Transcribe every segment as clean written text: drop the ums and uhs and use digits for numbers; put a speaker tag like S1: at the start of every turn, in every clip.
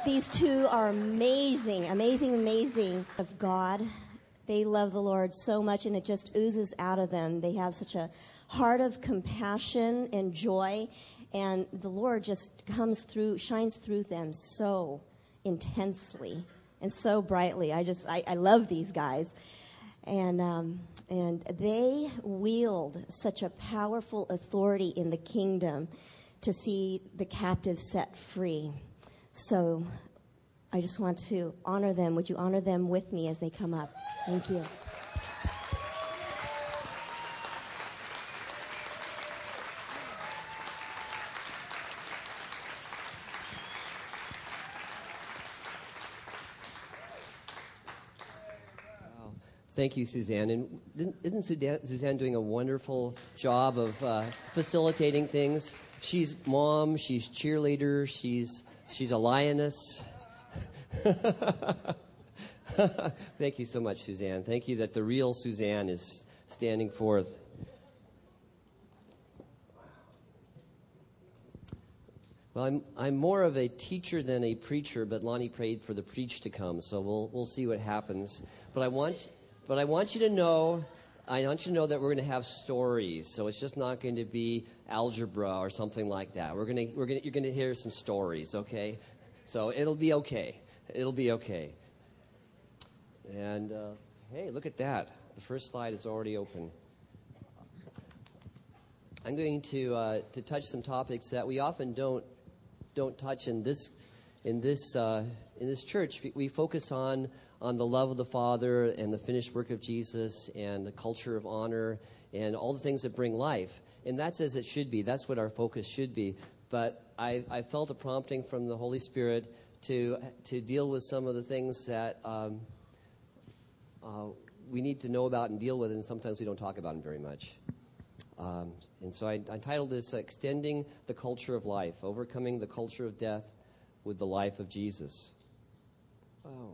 S1: These two are amazing, amazing, amazing of God. They love the Lord so much, and it just oozes out of them. They have such a heart of compassion and joy, and the Lord just comes through, shines through them so intensely and so brightly. I love these guys. And they wield such a powerful authority in the kingdom to see the captives set free. So I just want to honor them. Would you honor them with me as they come up? Thank you.
S2: Thank you, Suzanne. And isn't Suzanne doing a wonderful job of facilitating things? She's mom, she's cheerleader, she's a lioness. Thank you so much, Suzanne. Thank you that the real Suzanne is standing forth. Well, I'm more of a teacher than a preacher, but Lonnie prayed for the preach to come, so we'll see what happens. But I want you to know that we're going to have stories. So it's just not going to be algebra or something like that. You're going to hear some stories, okay? So it'll be okay. It'll be okay. And hey, look at that. The first slide is already open. I'm going to touch some topics that we often don't touch in this church. We focus on the love of the Father and the finished work of Jesus and the culture of honor and all the things that bring life. And that's as it should be. That's what our focus should be. But I felt a prompting from the Holy Spirit to deal with some of the things that we need to know about and deal with, and sometimes we don't talk about them very much. And so I titled this Extending the Culture of Life, Overcoming the Culture of Death with the Life of Jesus. Oh.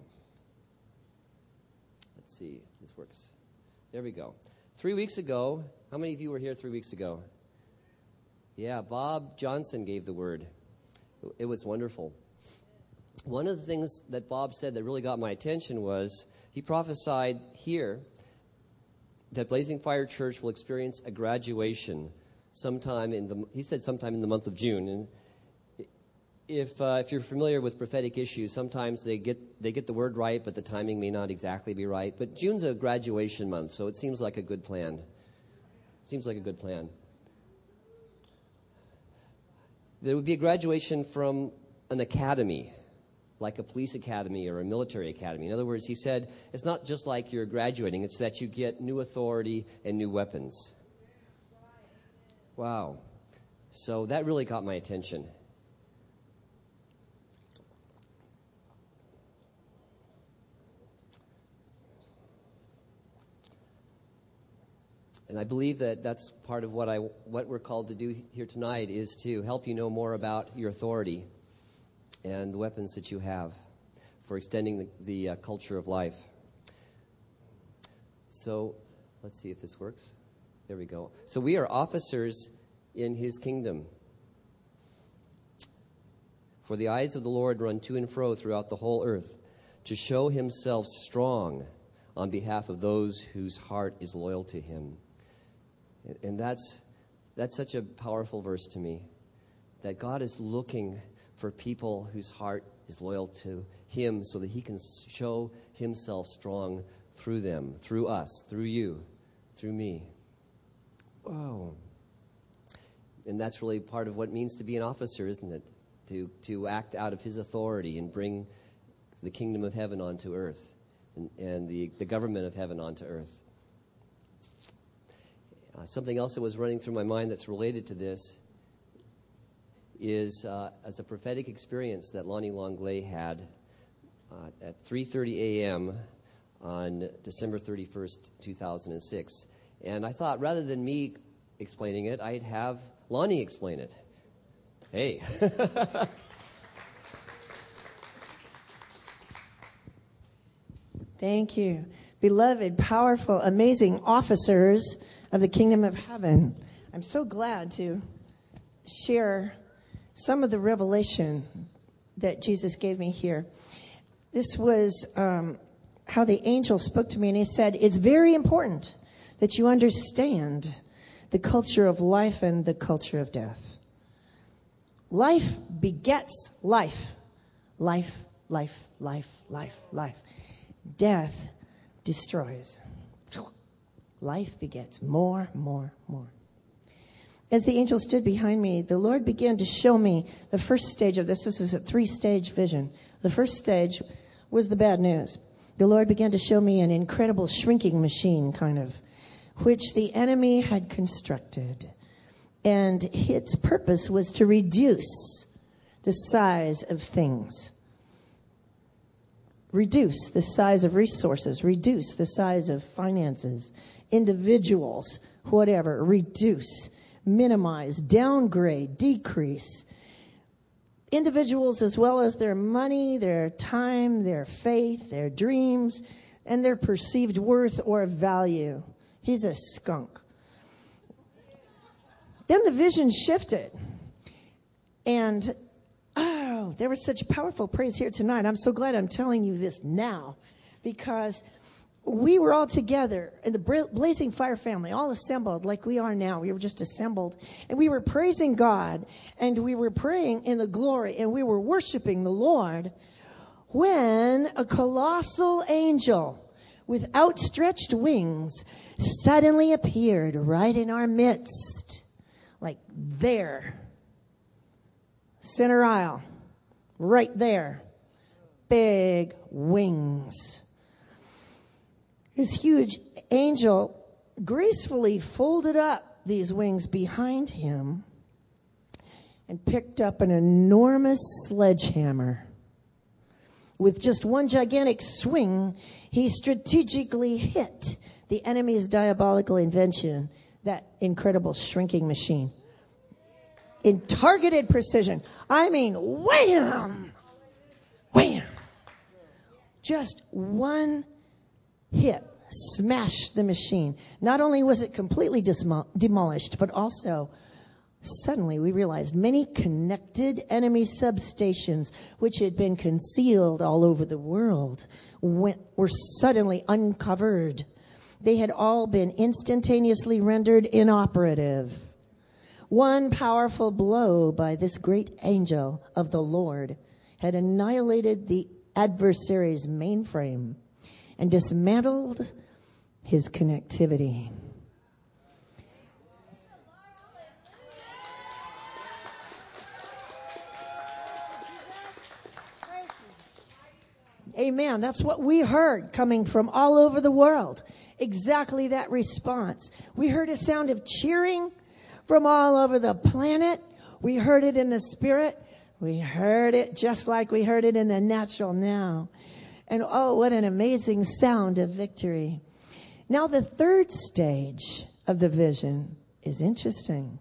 S2: Let's see if this works. There we go. 3 weeks ago, how many of you were here 3 weeks ago? Yeah, Bob Johnson gave the word. It was wonderful. One of the things that Bob said that really got my attention was he prophesied here that Blazing Fire Church will experience a graduation sometime in the month of June. And if you're familiar with prophetic issues, sometimes they get the word right, but the timing may not exactly be right. But June's a graduation month, so it seems like a good plan. There would be a graduation from an academy, like a police academy or a military academy. In other words, he said, it's not just like you're graduating, it's that you get new authority and new weapons. Wow. So that really got my attention. And I believe that that's part of what we're called to do here tonight is to help you know more about your authority and the weapons that you have for extending the culture of life. So let's see if this works. There we go. So we are officers in his kingdom. For the eyes of the Lord run to and fro throughout the whole earth to show himself strong on behalf of those whose heart is loyal to him. And that's such a powerful verse to me, that God is looking for people whose heart is loyal to him so that he can show himself strong through them, through us, through you, through me. Whoa. And that's really part of what it means to be an officer, isn't it? To act out of his authority and bring the kingdom of heaven onto earth and the government of heaven onto earth. Something else that was running through my mind that's related to this is as a prophetic experience that Lonnie Longley had at 3:30 a.m. on December 31st, 2006. And I thought rather than me explaining it, I'd have Lonnie explain it. Hey.
S3: Thank you. Beloved, powerful, amazing officers of the kingdom of heaven. I'm so glad to share some of the revelation that Jesus gave me here. This was how the angel spoke to me, and he said, it's very important that you understand the culture of life and the culture of death. Life begets life. Life, life, life, life, life. Death destroys. Life begets more, more, more. As the angel stood behind me, the Lord began to show me the first stage of this. This is a 3-stage vision. The first stage was the bad news. The Lord began to show me an incredible shrinking machine, kind of, which the enemy had constructed. And its purpose was to reduce the size of things. Reduce the size of resources. Reduce the size of finances. Individuals, whatever. Reduce. Minimize, downgrade, decrease. Individuals as well as their money, their time, their faith, their dreams, and their perceived worth or value. He's a skunk. Then the vision shifted. And, there was such powerful praise here tonight. I'm so glad I'm telling you this now, because we were all together in the Blazing Fire family, all assembled like we are now. We were just assembled. And we were praising God. And we were praying in the glory. And we were worshiping the Lord. When a colossal angel with outstretched wings suddenly appeared right in our midst. Like there. Center aisle. Right there. Big wings. This huge angel gracefully folded up these wings behind him and picked up an enormous sledgehammer. With just one gigantic swing, he strategically hit the enemy's diabolical invention, that incredible shrinking machine. In targeted precision. I mean, wham! Wham! Just one hit smashed the machine. Not only was it completely demolished, but also suddenly we realized many connected enemy substations, which had been concealed all over the world, were suddenly uncovered. They had all been instantaneously rendered inoperative. One powerful blow by this great angel of the Lord had annihilated the adversary's mainframe and dismantled his connectivity. Amen. That's what we heard coming from all over the world. Exactly that response. We heard a sound of cheering from all over the planet. We heard it in the spirit. We heard it just like we heard it in the natural now. And oh, what an amazing sound of victory. Now the third stage of the vision is interesting.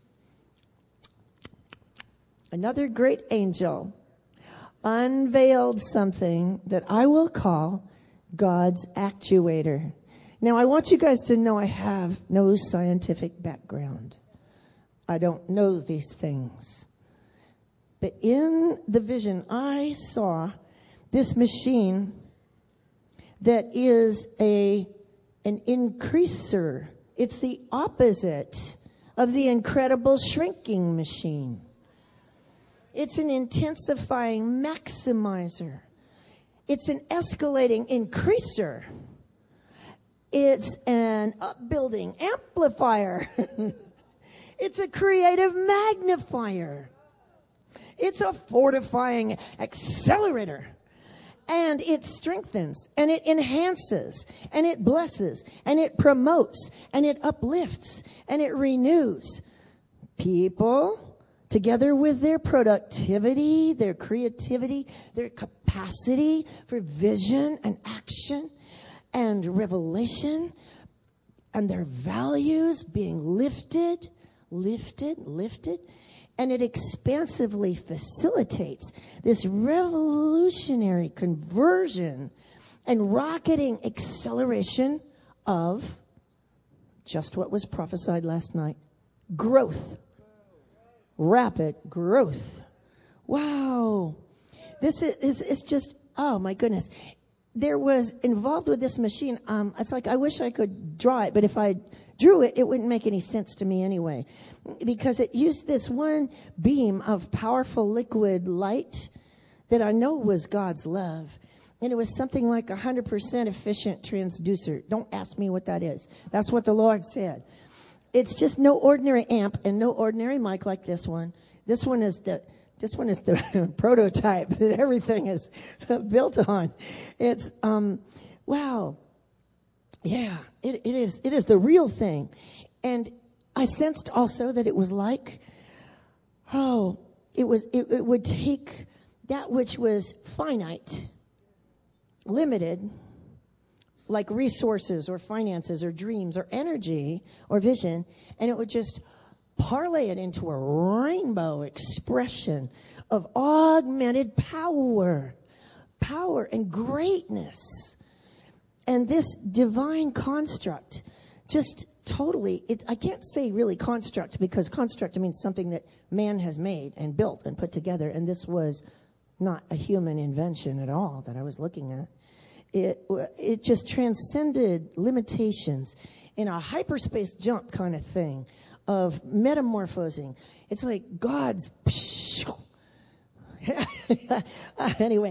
S3: Another great angel unveiled something that I will call God's actuator. Now I want you guys to know I have no scientific background. I don't know these things. But in the vision, I saw this machine that is an increaser. It's the opposite of the incredible shrinking machine. It's an intensifying maximizer. It's an escalating increaser. It's an upbuilding amplifier. It's a creative magnifier. It's a fortifying accelerator. And it strengthens, and it enhances, and it blesses, and it promotes, and it uplifts, and it renews people together with their productivity, their creativity, their capacity for vision and action and revelation, and their values being lifted, and it expansively facilitates this revolutionary conversion and rocketing acceleration of just what was prophesied last night. Growth. Rapid growth. Wow. This is just, oh my goodness. There was involved with this machine, it's like I wish I could draw it, but if I drew it, it wouldn't make any sense to me anyway. Because it used this one beam of powerful liquid light that I know was God's love. And it was something like 100% efficient transducer. Don't ask me what that is. That's what the Lord said. It's just no ordinary amp and no ordinary mic like this one. This one is the prototype that everything is built on. It's wow. Yeah, it is the real thing. And I sensed also that it was like, it would take that which was finite, limited, like resources or finances or dreams or energy or vision, and it would just parlay it into a rainbow expression of augmented power and greatness. And this divine construct just totally, I can't say really construct, because construct means something that man has made and built and put together, and this was not a human invention at all that I was looking at. It just transcended limitations in a hyperspace jump kind of thing of metamorphosing. It's like God's anyway,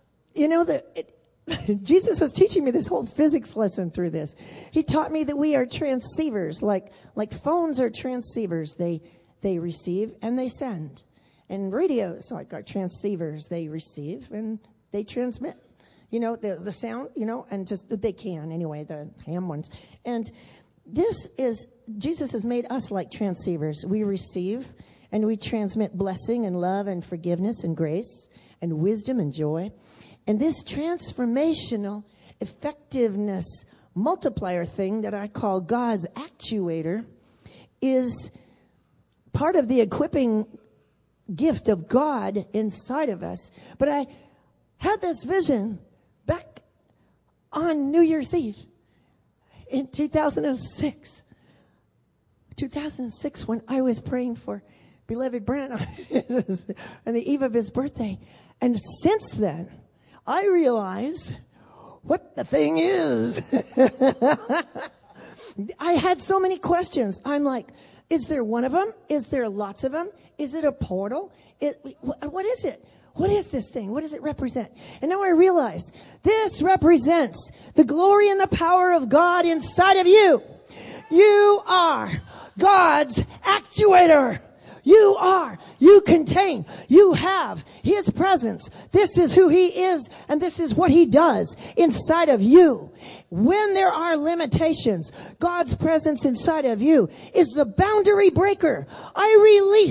S3: Jesus was teaching me this whole physics lesson through this. He taught me that we are transceivers, like phones are transceivers. They receive and they send. And radios like our transceivers, they receive and they transmit. The sound, and just they can anyway, the ham ones. And Jesus has made us like transceivers. We receive and we transmit blessing and love and forgiveness and grace and wisdom and joy. And this transformational effectiveness multiplier thing that I call God's actuator is part of the equipping gift of God inside of us. But I had this vision back on New Year's Eve in 2006. 2006, when I was praying for beloved Brent on the eve of his birthday. And since then, I realize what the thing is. I had so many questions. I'm like, is there one of them? Is there lots of them? Is it a portal? What is it? What is this thing? What does it represent? And now I realize this represents the glory and the power of God inside of you. You are God's actuator. You contain, you have His presence. This is who He is, and this is what He does inside of you. When there are limitations, God's presence inside of you is the boundary breaker. I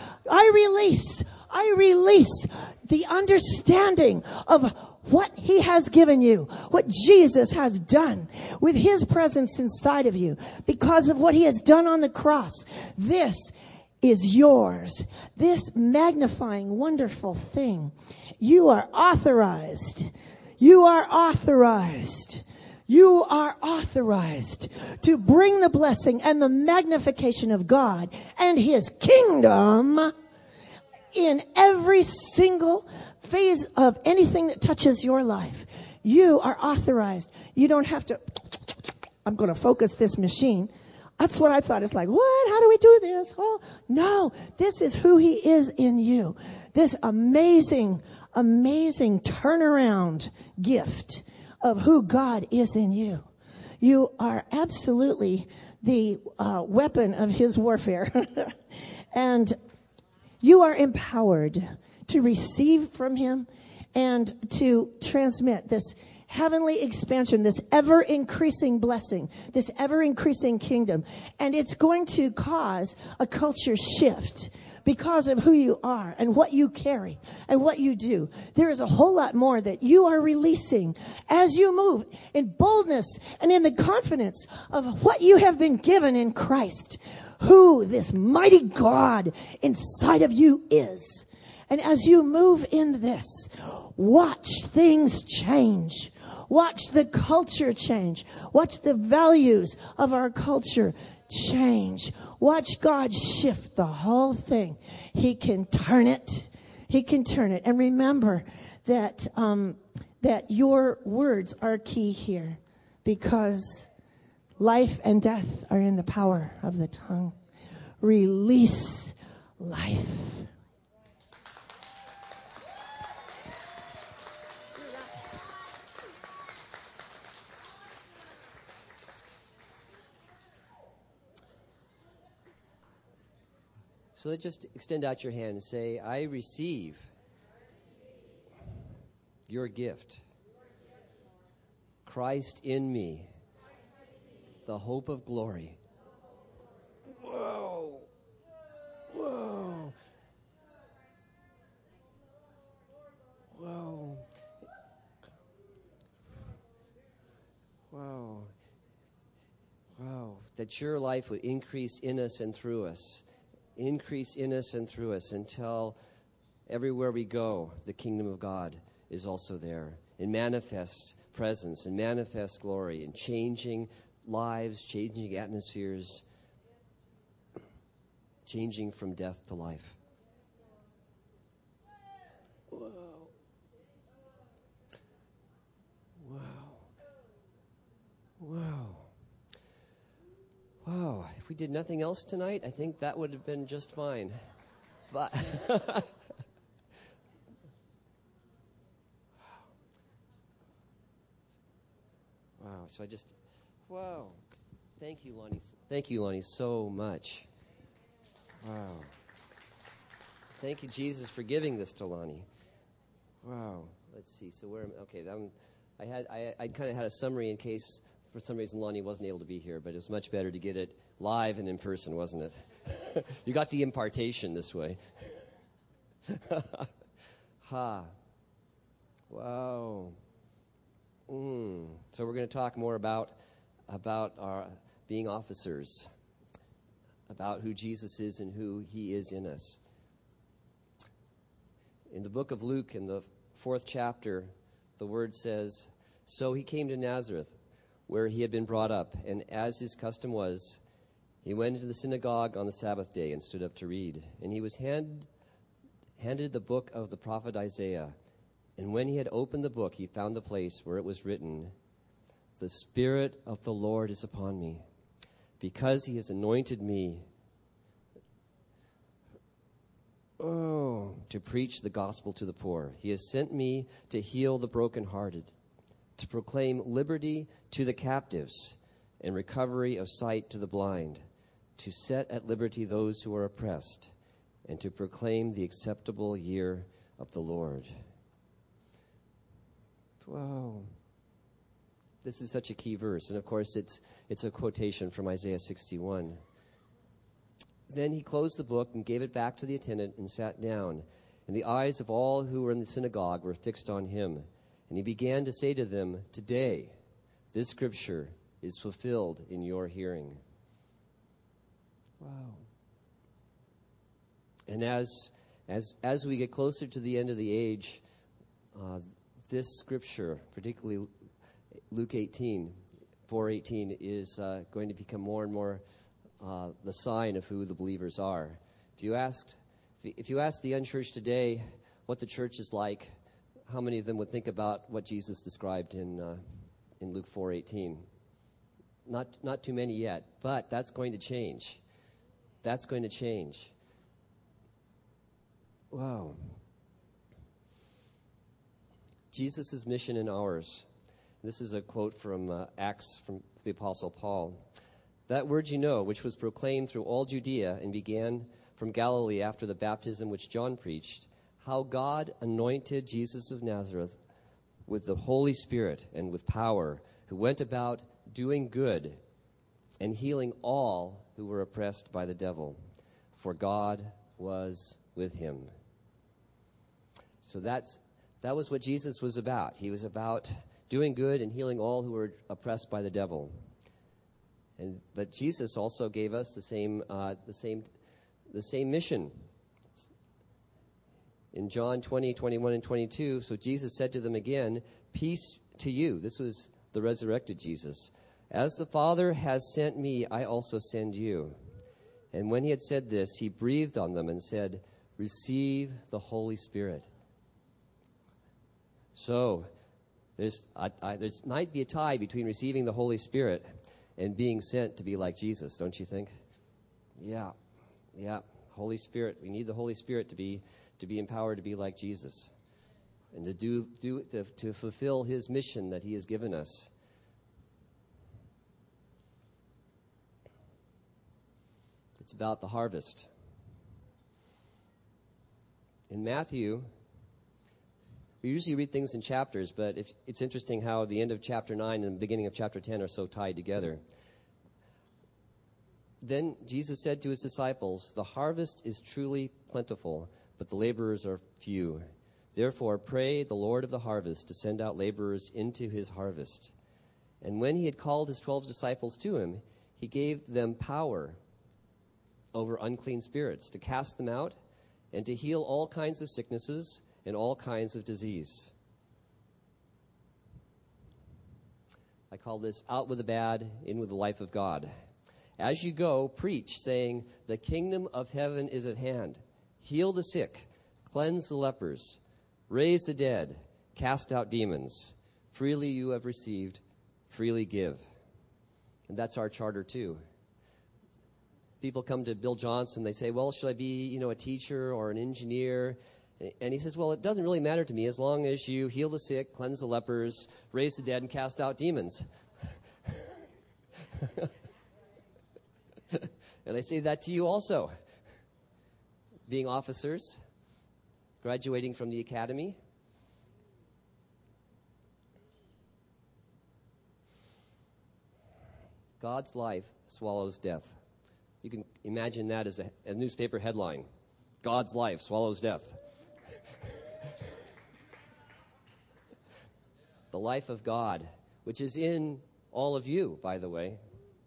S3: release the understanding of what He has given you, what Jesus has done with His presence inside of you because of what He has done on the cross. This is yours. This magnifying, wonderful thing. You are authorized. You are authorized. You are authorized to bring the blessing and the magnification of God and His kingdom in every single phase of anything that touches your life. You are authorized. You don't have to, I'm going to focus this machine. That's what I thought. It's like, what? How do we do this? Oh, no. This is who He is in you. This amazing, amazing turnaround gift of who God is in you. You are absolutely the weapon of His warfare. And you are empowered to receive from Him and to transmit this heavenly expansion, this ever-increasing blessing, this ever-increasing kingdom. And it's going to cause a culture shift because of who you are and what you carry and what you do. There is a whole lot more that you are releasing as you move in boldness and in the confidence of what you have been given in Christ, who this mighty God inside of you is. And as you move in this, watch things change. Watch the culture change. Watch the values of our culture change. Watch God shift the whole thing. He can turn it. He can turn it. And remember that that your words are key here, because life and death are in the power of the tongue. Release life.
S2: So let's just extend out your hand and say, I receive your gift. Christ in me, the hope of glory. Whoa. Whoa. Whoa. Wow. Wow. That your life would increase in us and through us. Increase in us and through us until everywhere we go, the kingdom of God is also there in manifest presence and manifest glory, in changing lives, changing atmospheres, changing from death to life. Whoa. Wow. Wow. Wow. If we did nothing else tonight, I think that would have been just fine. But wow. So wow. Thank you, Lonnie. Thank you, Lonnie, so much. Wow. Thank you, Jesus, for giving this to Lonnie. Wow. Let's see. So I kind of had a summary in case for some reason Lonnie wasn't able to be here, but it was much better to get it live and in person, wasn't it? You got the impartation this way. Ha. Wow. So we're going to talk more about our being officers, about who Jesus is and who he is in us. In the book of Luke, in the 4th chapter, the word says, So he came to Nazareth, where he had been brought up, and as his custom was, he went into the synagogue on the Sabbath day and stood up to read. And he was handed the book of the prophet Isaiah. And when he had opened the book, he found the place where it was written, The Spirit of the Lord is upon me, because he has anointed me to preach the gospel to the poor. He has sent me to heal the brokenhearted, to proclaim liberty to the captives and recovery of sight to the blind, to set at liberty those who are oppressed, and to proclaim the acceptable year of the Lord. Wow. This is such a key verse. And of course, it's a quotation from Isaiah 61. Then he closed the book and gave it back to the attendant and sat down. And the eyes of all who were in the synagogue were fixed on him. And he began to say to them, Today, this scripture is fulfilled in your hearing. Wow. And as we get closer to the end of the age, this scripture, particularly Luke 4:18, is going to become more and more the sign of who the believers are. If you ask the unchurched today what the church is like, how many of them would think about what Jesus described in Luke 4:18? Not too many yet, but that's going to change. That's going to change. Wow. Jesus' mission and ours. This is a quote from Acts from the Apostle Paul. That word you know, which was proclaimed through all Judea and began from Galilee after the baptism which John preached, how God anointed Jesus of Nazareth with the Holy Spirit and with power, who went about doing good and healing all who were oppressed by the devil, for God was with him. So that was what Jesus was about. He was about doing good and healing all who were oppressed by the devil. But Jesus also gave us the same mission. In John 20:21 and 22, so Jesus said to them again, Peace to you. This was the resurrected Jesus. As the Father has sent me, I also send you. And when he had said this, he breathed on them and said, receive the Holy Spirit. So, there might be a tie between receiving the Holy Spirit and being sent to be like Jesus, don't you think? Yeah. Holy Spirit. We need the Holy Spirit to be empowered to be like Jesus, and to fulfill His mission that He has given us. It's about the harvest. In Matthew, we usually read things in chapters, but it's interesting how the end of chapter 9 and the beginning of chapter 10 are so tied together. Then Jesus said to His disciples, "The harvest is truly plentiful, but the laborers are few. Therefore pray the Lord of the harvest to send out laborers into His harvest." And when He had called His 12 disciples to Him, He gave them power over unclean spirits to cast them out and to heal all kinds of sicknesses and all kinds of disease. I call this out with the bad, in with the life of God. As you go, preach, saying, "The kingdom of heaven is at hand. Heal the sick, cleanse the lepers, raise the dead, cast out demons. Freely you have received, freely give." And that's our charter too. People come to Bill Johnson, they say, "Well, should I be, a teacher or an engineer?" And he says, "Well, it doesn't really matter to me as long as you heal the sick, cleanse the lepers, raise the dead, and cast out demons." And I say that to you also. Being officers, graduating from the academy. God's life swallows death. You can imagine that as a newspaper headline. God's life swallows death. The life of God, which is in all of you, by the way.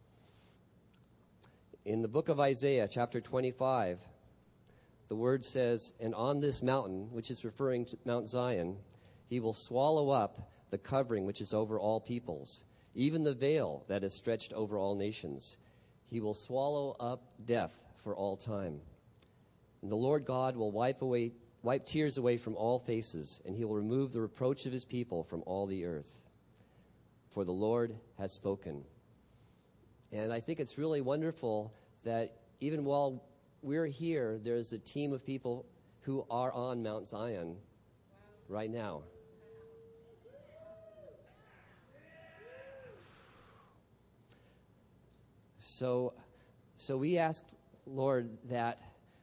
S2: In the book of Isaiah, chapter 25, the word says, "And on this mountain," which is referring to Mount Zion, "He will swallow up the covering which is over all peoples, even the veil that is stretched over all nations. He will swallow up death for all time. And the Lord God will wipe tears away from all faces, and He will remove the reproach of His people from all the earth. For the Lord has spoken." And I think it's really wonderful that even while we're here, there's a team of people who are on Mount Zion right now. So we ask, Lord, that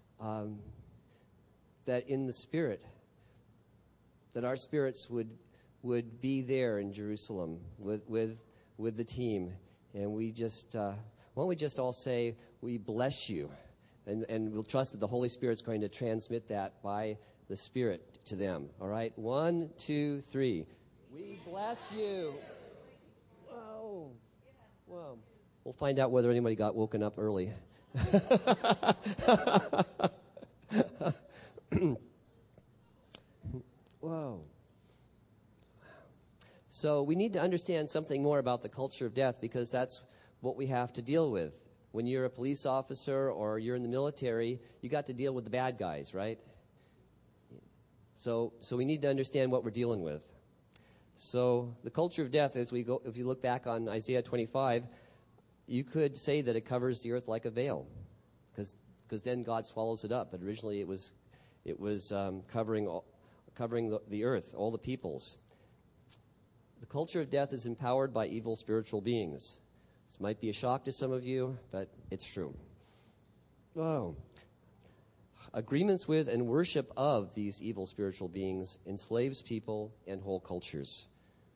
S2: in the Spirit, that our spirits would be there in Jerusalem with the team, and we just why don't we just all say, "We bless you," and we'll trust that the Holy Spirit's going to transmit that by the Spirit to them. All right, 1, 2, 3. We bless you. Whoa. We'll find out whether anybody got woken up early. Whoa. So we need to understand something more about the culture of death, because that's what we have to deal with. When you're a police officer or you're in the military, you got to deal with the bad guys, right? So we need to understand what we're dealing with. So the culture of death, if you look back on Isaiah 25, you could say that it covers the earth like a veil, because then God swallows it up. But originally it was covering the earth, all the peoples. The culture of death is empowered by evil spiritual beings. This might be a shock to some of you, but it's true. Oh. Agreements with and worship of these evil spiritual beings enslaves people and whole cultures.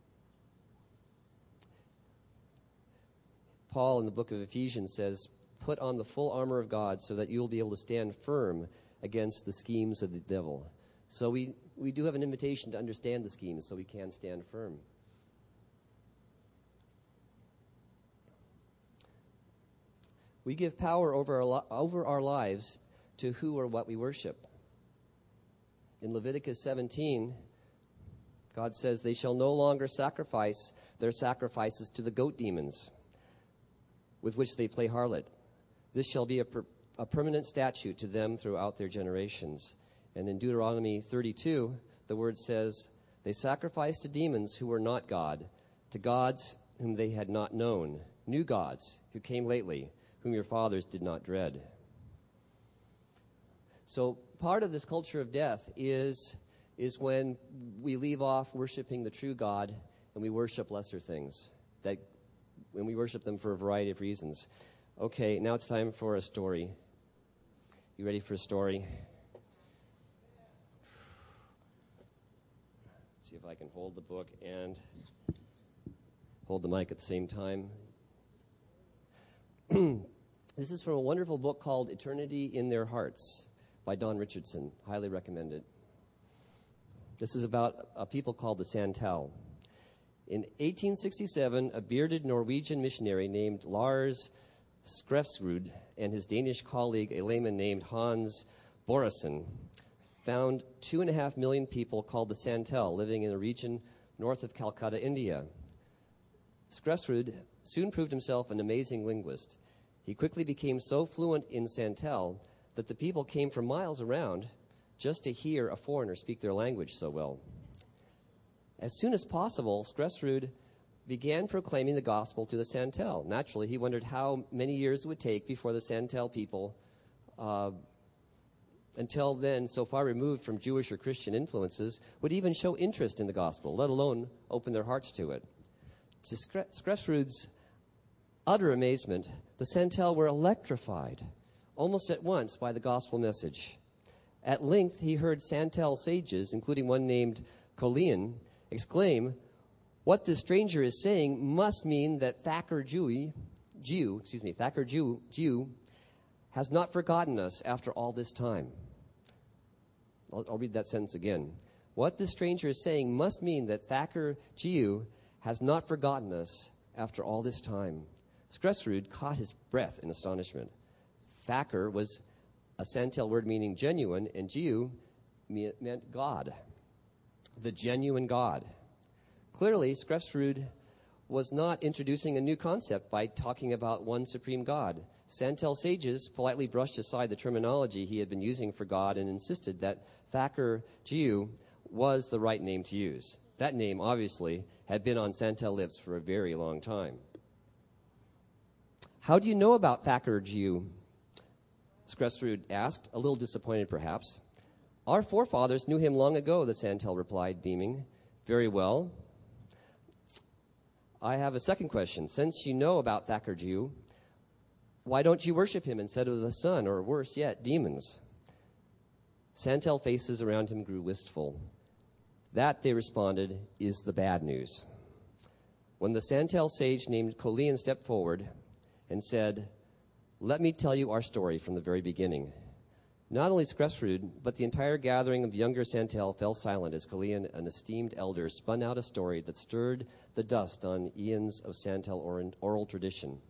S2: Paul in the book of Ephesians says, "Put on the full armor of God so that you will be able to stand firm against the schemes of the devil." So we do have an invitation to understand the schemes so we can stand firm. We give power over our lives to who or what we worship. In Leviticus 17, God says, "They shall no longer sacrifice their sacrifices to the goat demons, with which they play harlot. This shall be a a permanent statute to them throughout their generations. And in Deuteronomy 32, the word says, they sacrificed to demons who were not God, to gods whom they had not known, new gods who came lately, whom your fathers did not dread. So part of this culture of death is when we leave off worshiping the true God and we worship lesser things, that when we worship them for a variety of reasons. Okay, now it's time for a story. You ready for a story? See if I can hold the book and hold the mic at the same time. This is from a wonderful book called Eternity in Their Hearts by Don Richardson. Highly recommend it. This is about a people called the Santal. In 1867, a bearded Norwegian missionary named Lars Skrefsrud and his Danish colleague, a layman named Hans Borresen, found 2.5 million people called the Santal living in a region north of Calcutta, India. Skrefsrud soon proved himself an amazing linguist. He quickly became so fluent in Santal that the people came from miles around just to hear a foreigner speak their language so well. As soon as possible, Skrefsrud began proclaiming the gospel to the Santal. Naturally, he wondered how many years it would take before the Santal people, until then so far removed from Jewish or Christian influences, would even show interest in the gospel, let alone open their hearts to it. To Skrefsrud's utter amazement, the Santal were electrified almost at once by the gospel message. At length, he heard Santal sages, including one named Colleen, exclaim, "What this stranger is saying must mean that Thakur Jew has not forgotten us after all this time." I'll read that sentence again. What this stranger is saying must mean that Thakur Jew has not forgotten us after all this time. Skrefsrud caught his breath in astonishment. Thakur was a Santal word meaning genuine, and Jew meant God, the genuine God. Clearly, Skrefsrud was not introducing a new concept by talking about one supreme God. Santal sages politely brushed aside the terminology he had been using for God and insisted that Thakur Jew was the right name to use. That name, obviously, had been on Santal lips for a very long time. "How do you know about Thakur Jew?" Skrefsrud asked, a little disappointed perhaps. "Our forefathers knew him long ago," the Santal replied, beaming. "Very well. I have a second question. Since you know about Thakur Jew, why don't you worship him instead of the sun, or worse yet, demons?" Santal faces around him grew wistful. "That," they responded, "is the bad news." When the Santal sage named Colleen stepped forward and said, "Let me tell you our story from the very beginning." Not only Skrefsrud, but the entire gathering of younger Santal fell silent as Colleen, an esteemed elder, spun out a story that stirred the dust on eons of Santal oral tradition.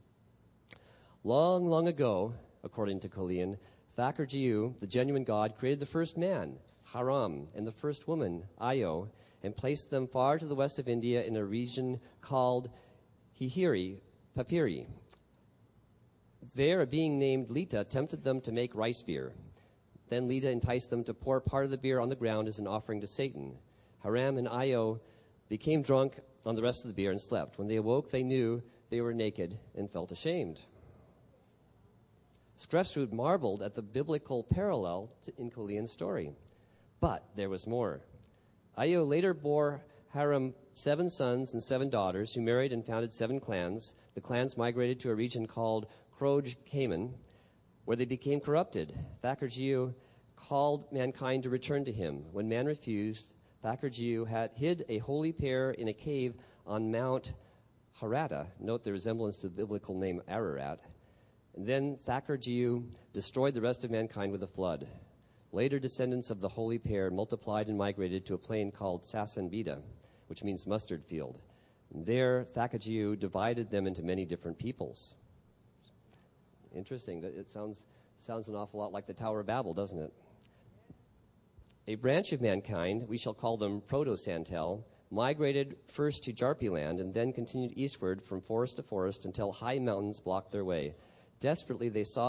S2: Long, long ago, according to Colleen, Thakur Jew, the genuine God, created the first man, Haram, and the first woman, Ayo, and placed them far to the west of India in a region called Hihiri, Papiri. There, a being named Lita tempted them to make rice beer. Then Lita enticed them to pour part of the beer on the ground as an offering to Satan. Haram and Ayo became drunk on the rest of the beer and slept. When they awoke, they knew they were naked and felt ashamed. Skrefsrud marveled at the biblical parallel in Colleen's story. But there was more. Ayo later bore Haram 7 sons and 7 daughters, who married and founded 7 clans. The clans migrated to a region called Kroj Kaman, where they became corrupted. Thakur Jew called mankind to return to him. When man refused, Thakur Jew had hid a holy pair in a cave on Mount Harada. Note the resemblance to the biblical name Ararat. And then Thakur Jew destroyed the rest of mankind with a flood. Later descendants of the holy pair multiplied and migrated to a plain called Sasanbida, which means mustard field. And there, Thakur Jew divided them into many different peoples. Interesting. It sounds an awful lot like the Tower of Babel, doesn't it? A branch of mankind, we shall call them Proto-Santal, migrated first to Jarpi land and then continued eastward from forest to forest until high mountains blocked their way. Desperately, they sought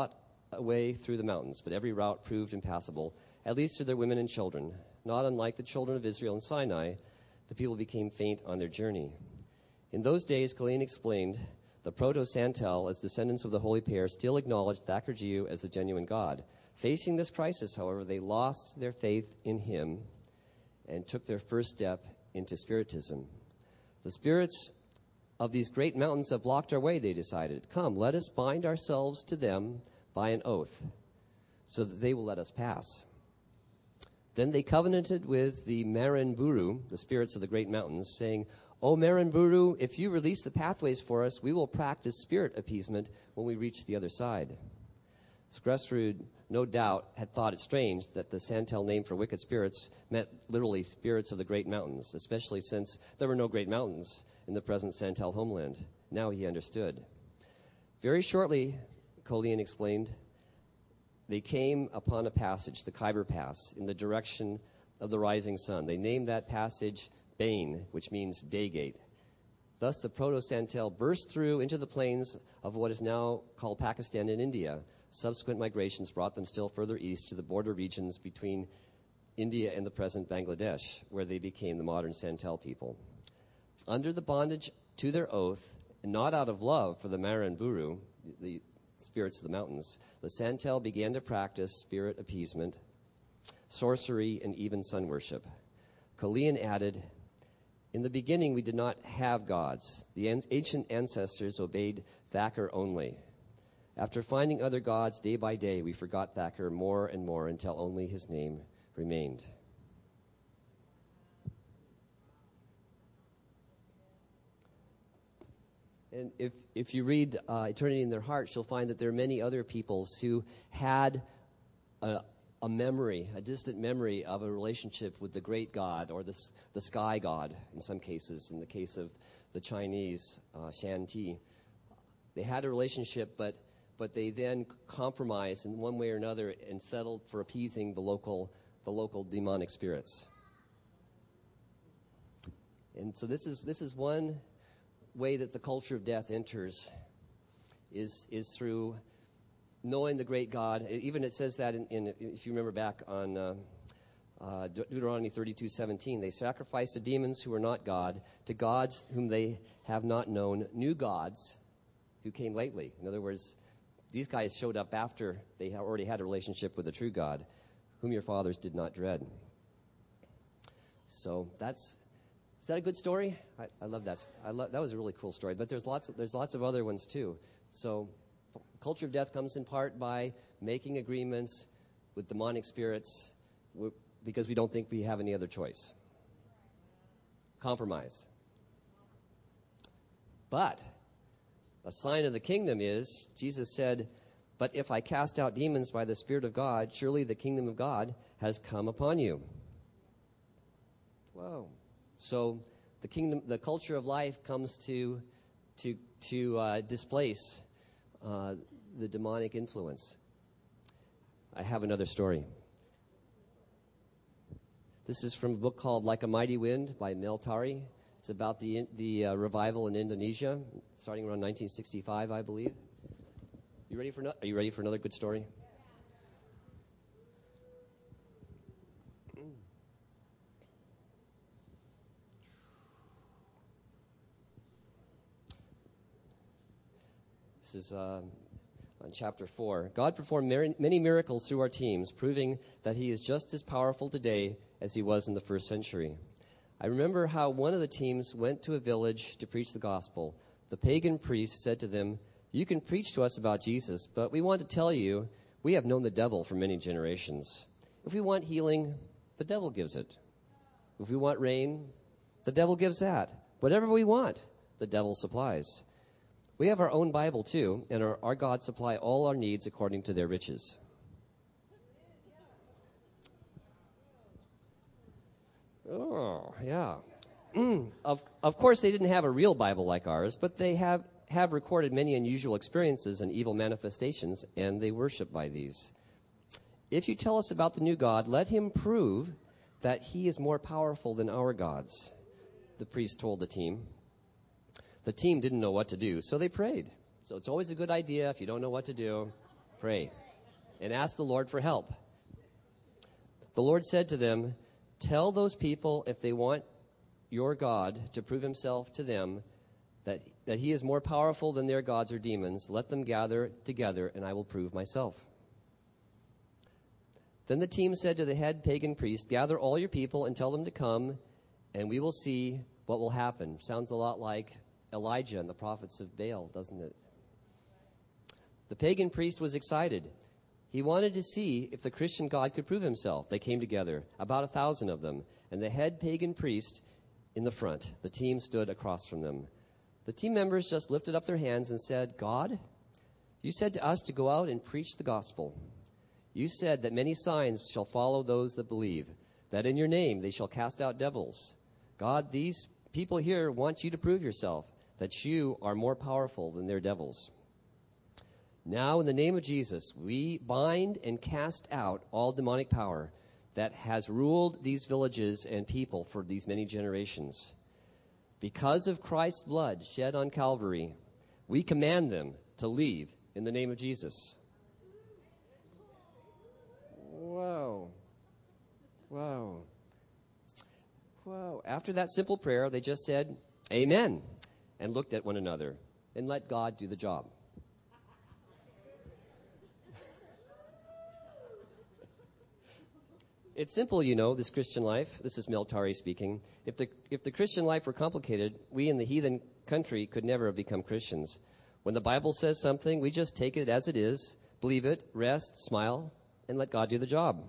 S2: a way through the mountains, but every route proved impassable, at least to their women and children. Not unlike the children of Israel in Sinai, the people became faint on their journey. In those days, Colleen explained, the Proto-Santal, as descendants of the holy pair, still acknowledged Thakur-Jiu as the genuine God. Facing this crisis, however, they lost their faith in him and took their first step into Spiritism. The spirits of these great mountains have blocked our way, they decided. Come, let us bind ourselves to them by an oath, so that they will let us pass. Then they covenanted with the Marenburu, the spirits of the great mountains, saying, O Marenburu, if you release the pathways for us, we will practice spirit appeasement when we reach the other side. Skrefsrud, no doubt, had thought it strange that the Santal name for wicked spirits meant literally spirits of the great mountains, especially since there were no great mountains in the present Santal homeland. Now he understood. Very shortly, Colleen explained, they came upon a passage, the Khyber Pass, in the direction of the rising sun. They named that passage Bain, which means day gate. Thus, the Proto-Santal burst through into the plains of what is now called Pakistan and India. Subsequent migrations brought them still further east to the border regions between India and the present Bangladesh, where they became the modern Santal people. Under the bondage to their oath, and not out of love for the Marenburu, the spirits of the mountains, the Santal began to practice spirit appeasement, sorcery, and even sun worship. Colleen added, in the beginning we did not have gods. The ancient ancestors obeyed Thakur only. After finding other gods day by day, we forgot Thakur more and more until only his name remained. And if you read Eternity in Their Hearts, you'll find that there are many other peoples who had a memory, a distant memory of a relationship with the great God or the sky god in some cases. In the case of the Chinese, Shanti, they had a relationship, but they then compromised in one way or another and settled for appeasing the local demonic spirits. And so this is one way that the culture of death enters is through knowing the great God. Even it says that in if you remember back on Deuteronomy 32:17, they sacrificed to demons who were not God, to gods whom they have not known, new gods who came lately. In other words, these guys showed up after they already had a relationship with the true God, whom your fathers did not dread. So is that a good story? I love that. That was a really cool story. But there's lots of other ones too. So culture of death comes in part by making agreements with demonic spirits because we don't think we have any other choice. Compromise. But a sign of the kingdom is, Jesus said, but if I cast out demons by the Spirit of God, surely the kingdom of God has come upon you. Whoa. So the culture of life comes to displace the demonic influence. I have another story. This is from a book called Like a Mighty Wind by Mel Tari. It's about the revival in Indonesia, starting around 1965, I believe. Are you ready for another good story? This is on chapter 4. God performed many miracles through our teams, proving that he is just as powerful today as he was in the first century. I remember how one of the teams went to a village to preach the gospel. The pagan priest said to them, you can preach to us about Jesus, but we want to tell you we have known the devil for many generations. If we want healing, the devil gives it. If we want rain, the devil gives that. Whatever we want, the devil supplies. We have our own Bible, too, and our God supply all our needs according to their riches. Oh, yeah. Of course, they didn't have a real Bible like ours, but they have recorded many unusual experiences and evil manifestations, and they worship by these. If you tell us about the new God, let him prove that he is more powerful than our gods, the priest told the team. The team didn't know what to do, so they prayed. So it's always a good idea, if you don't know what to do, pray. and asked the Lord for help. The Lord said to them, "Tell those people if they want your God to prove himself to them, that he is more powerful than their gods or demons, let them gather together, and I will prove myself." Then the team said to the head pagan priest, "Gather all your people and tell them to come, and we will see what will happen." Sounds a lot like Elijah and the prophets of Baal, doesn't it? The pagan priest was excited. He wanted to see if the Christian God could prove himself. They came together, about 1,000 of them, and the head pagan priest in the front. The team stood across from them. The team members just lifted up their hands and said, "God, you said to us to go out and preach the gospel. You said that many signs shall follow those that believe, that in your name they shall cast out devils. God, these people here want you to prove yourself, that you are more powerful than their devils. Now, in the name of Jesus, we bind and cast out all demonic power that has ruled these villages and people for these many generations. Because of Christ's blood shed on Calvary, we command them to leave in the name of Jesus." Whoa. Whoa. Whoa. After that simple prayer, they just said, "Amen," and looked at one another and let God do the job. It's simple, you know, this Christian life. This is Mel Tari speaking. If the Christian life were complicated, we in the heathen country could never have become Christians. When the Bible says something, we just take it as it is, believe it, rest, smile, and let God do the job.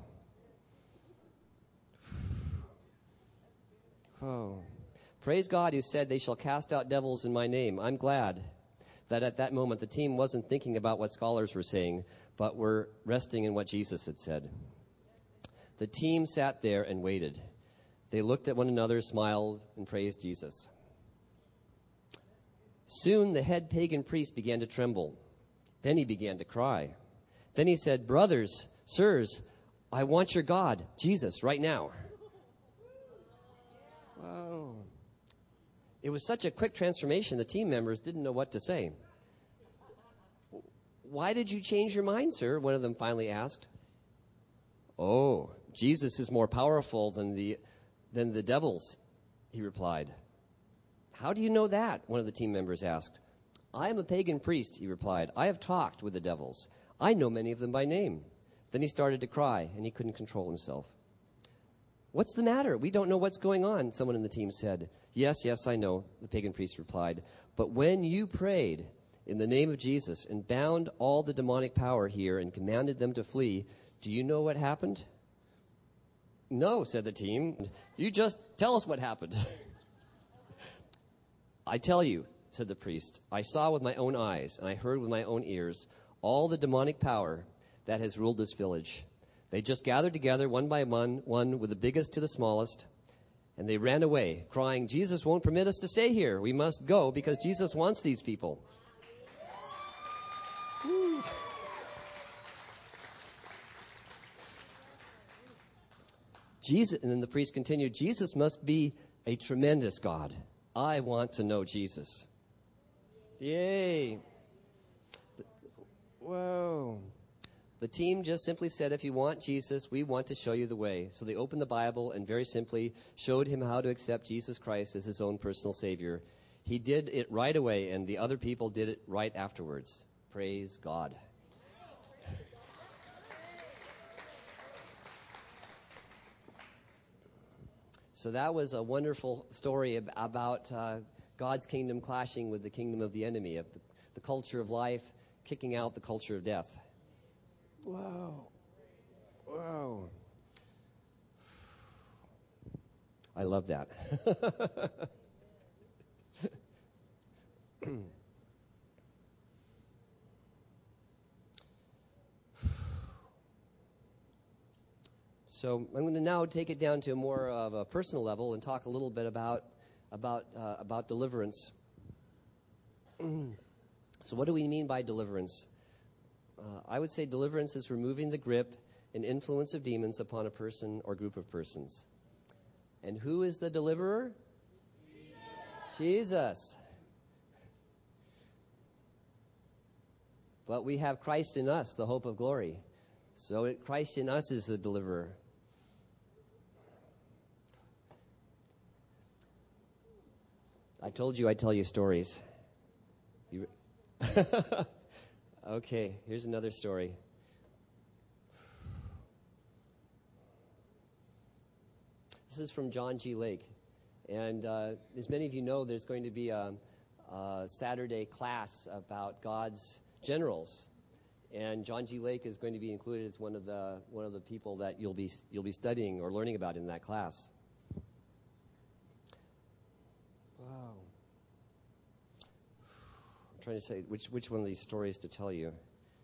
S2: Oh. Praise God who said, "They shall cast out devils in my name." I'm glad that at that moment the team wasn't thinking about what scholars were saying, but were resting in what Jesus had said. The team sat there and waited. They looked at one another, smiled, and praised Jesus. Soon the head pagan priest began to tremble. Then he began to cry. Then he said, "Brothers, sirs, I want your God, Jesus, right now." Wow. It was such a quick transformation, the team members didn't know what to say. "Why did you change your mind, sir?" one of them finally asked. "Oh, Jesus is more powerful than the devils," he replied. "How do you know that?" one of the team members asked. "I am a pagan priest," he replied. "I have talked with the devils. I know many of them by name." Then he started to cry, and he couldn't control himself. "What's the matter? We don't know what's going on," someone in the team said. Yes, I know," the pagan priest replied. "But when you prayed in the name of Jesus and bound all the demonic power here and commanded them to flee, do you know what happened?" "No," said the team. "You just tell us what happened." "I tell you," said the priest, "I saw with my own eyes and I heard with my own ears all the demonic power that has ruled this village. They just gathered together one by one with the biggest to the smallest, and they ran away, crying, 'Jesus won't permit us to stay here. We must go because Jesus wants these people.'" Woo. Jesus, and then the priest continued, "Jesus must be a tremendous God. I want to know Jesus." Yay. Whoa. The team just simply said, "If you want Jesus, we want to show you the way." So they opened the Bible and very simply showed him how to accept Jesus Christ as his own personal Savior. He did it right away, and the other people did it right afterwards. Praise God. So that was a wonderful story about God's kingdom clashing with the kingdom of the enemy, of the culture of life kicking out the culture of death. Whoa. I love that. So I'm going to now take it down to more of a personal level and talk a little bit about deliverance. So what do we mean by deliverance? I would say deliverance is removing the grip and influence of demons upon a person or group of persons. And who is the deliverer? Jesus. But we have Christ in us, the hope of glory. So Christ in us is the deliverer. I told you I'd tell you stories. Okay, here's another story. This is from John G. Lake. And as many of you know, there's going to be a Saturday class about God's generals. And John G. Lake is going to be included as one of the people that you'll be studying or learning about in that class. Wow. I'm trying to say which one of these stories to tell you.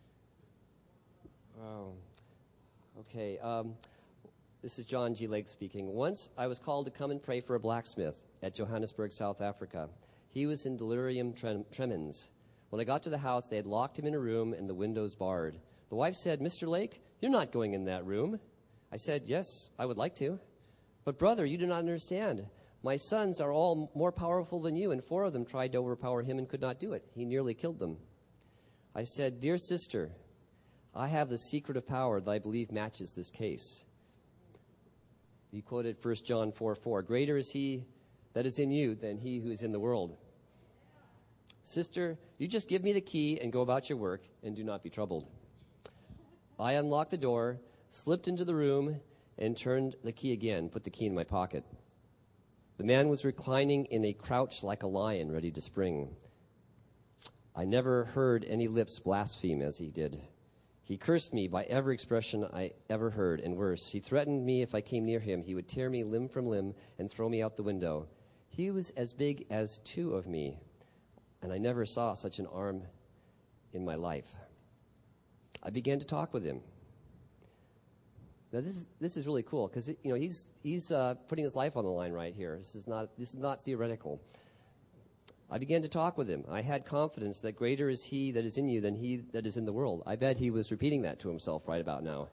S2: Wow. Okay. This is John G. Lake speaking. Once I was called to come and pray for a blacksmith at Johannesburg, South Africa. He was in delirium tremens. When I got to the house, they had locked him in a room and the windows barred. The wife said, "Mr. Lake, you're not going in that room." I said, "Yes, I would like to." "But brother, you do not understand. My sons are all more powerful than you, and 4 of them tried to overpower him and could not do it. He nearly killed them." I said, "Dear sister, I have the secret of power that I believe matches this case." He quoted 1 John 4:4, "Greater is he that is in you than he who is in the world." "Sister, you just give me the key and go about your work, and do not be troubled." I unlocked the door, slipped into the room, and turned the key again, put the key in my pocket. The man was reclining in a crouch like a lion, ready to spring. I never heard any lips blaspheme as he did. He cursed me by every expression I ever heard, and worse. He threatened me if I came near him, he would tear me limb from limb and throw me out the window. He was as big as 2 of me, and I never saw such an arm in my life. I began to talk with him. Now this is really cool because he's putting his life on the line right here. This is not theoretical. I began to talk with him. I had confidence that greater is he that is in you than he that is in the world. I bet he was repeating that to himself right about now.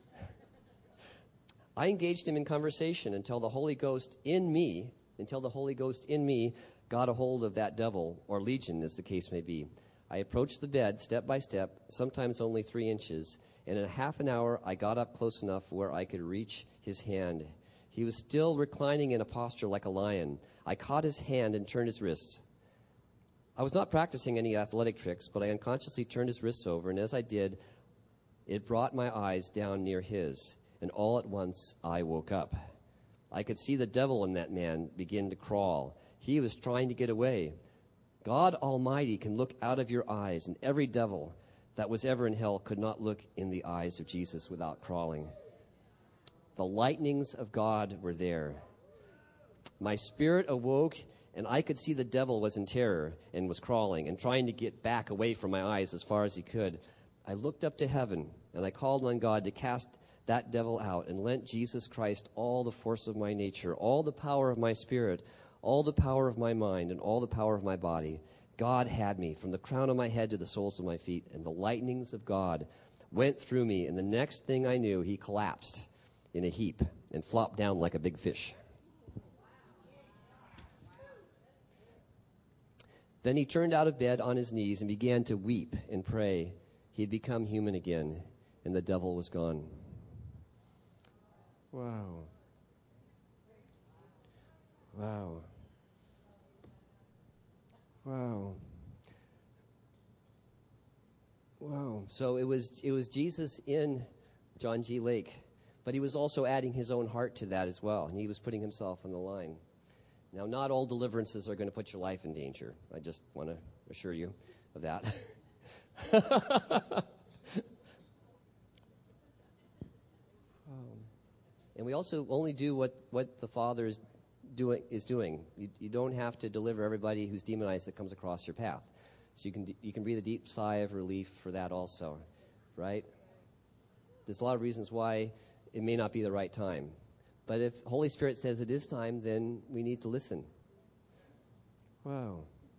S2: I engaged him in conversation until the Holy Ghost in me got a hold of that devil, or legion as the case may be. I approached the bed step by step, sometimes only 3 inches, and in half an hour I got up close enough where I could reach his hand. He was still reclining in a posture like a lion. I caught his hand and turned his wrists. I was not practicing any athletic tricks, but I unconsciously turned his wrists over, and as I did, it brought my eyes down near his, and all at once I woke up. I could see the devil in that man begin to crawl. He was trying to get away. God Almighty can look out of your eyes, and every devil that was ever in hell could not look in the eyes of Jesus without crawling. The lightnings of God were there. My spirit awoke, and I could see the devil was in terror and was crawling and trying to get back away from my eyes as far as he could. I looked up to heaven, and I called on God to cast that devil out and lent Jesus Christ all the force of my nature, all the power of my spirit, all the power of my mind, and all the power of my body. God had me from the crown of my head to the soles of my feet, and the lightnings of God went through me, and the next thing I knew, he collapsed in a heap and flopped down like a big fish. Then he turned out of bed on his knees and began to weep and pray. He had become human again, and the devil was gone. Wow. Wow. Wow. Wow. So it was Jesus in John G. Lake, but he was also adding his own heart to that as well, and he was putting himself on the line. Now, not all deliverances are going to put your life in danger. I just want to assure you of that. And we also only do what the Father is doing. You don't have to deliver everybody who's demonized that comes across your path. So you can breathe a deep sigh of relief for that also, right? There's a lot of reasons why it may not be the right time. But if Holy Spirit says it is time, then we need to listen. Wow.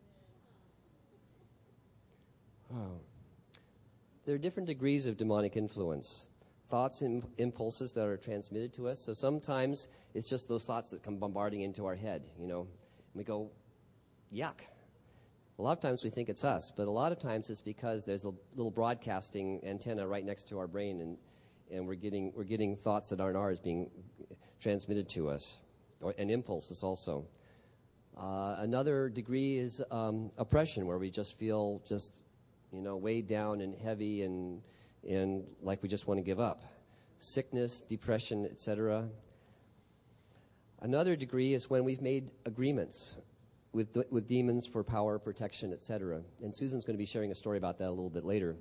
S2: Wow. There are different degrees of demonic influence. Thoughts and impulses that are transmitted to us. So sometimes it's just those thoughts that come bombarding into our head, and we go, yuck. A lot of times we think it's us, but a lot of times it's because there's a little broadcasting antenna right next to our brain, and we're getting thoughts that aren't ours being transmitted to us, and impulses also. Another degree is oppression, where we just feel weighed down and heavy and like we just want to give up. Sickness, depression, etc. Another degree is when we've made agreements with demons for power, protection, etc. And Susan's going to be sharing a story about that a little bit later.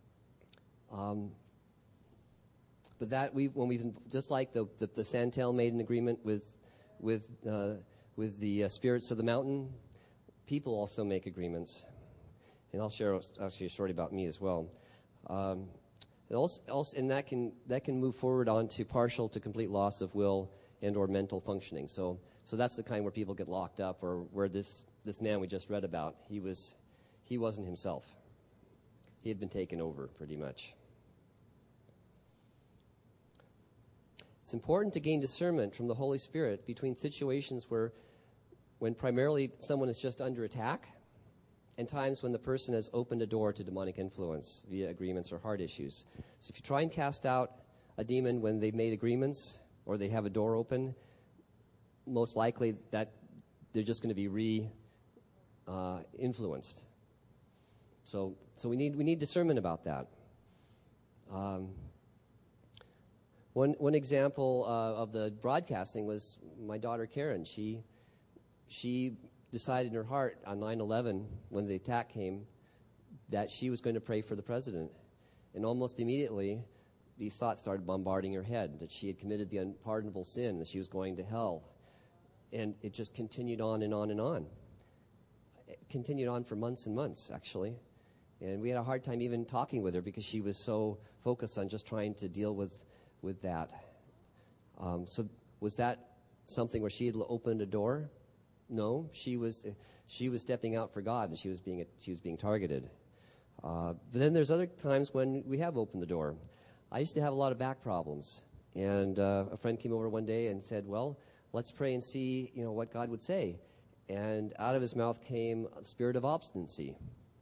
S2: But that when we've just like the Santel made an agreement with the spirits of the mountain, people also make agreements. And I'll share a story about me as well. And that can move forward onto partial to complete loss of will and or mental functioning. So that's the kind where people get locked up, or where this man we just read about, he wasn't himself. He had been taken over pretty much. It's important to gain discernment from the Holy Spirit between situations when primarily someone is just under attack, and times when the person has opened a door to demonic influence via agreements or heart issues. So if you try and cast out a demon when they've made agreements or they have a door open, most likely that they're just going to be influenced. So we need discernment about that. One example of the broadcasting was my daughter Karen. She decided in her heart on 9/11, when the attack came, that she was going to pray for the president. And almost immediately, these thoughts started bombarding her head, that she had committed the unpardonable sin, that she was going to hell. And it just continued on and on and on. It continued on for months and months, actually. And we had a hard time even talking with her because she was so focused on just trying to deal with that. So was that something where she had opened a door? No, she was stepping out for God, and she was being targeted. But then there's other times when we have opened the door. I used to have a lot of back problems, and a friend came over one day and said, "Well, let's pray and see, what God would say." And out of his mouth came a spirit of obstinacy.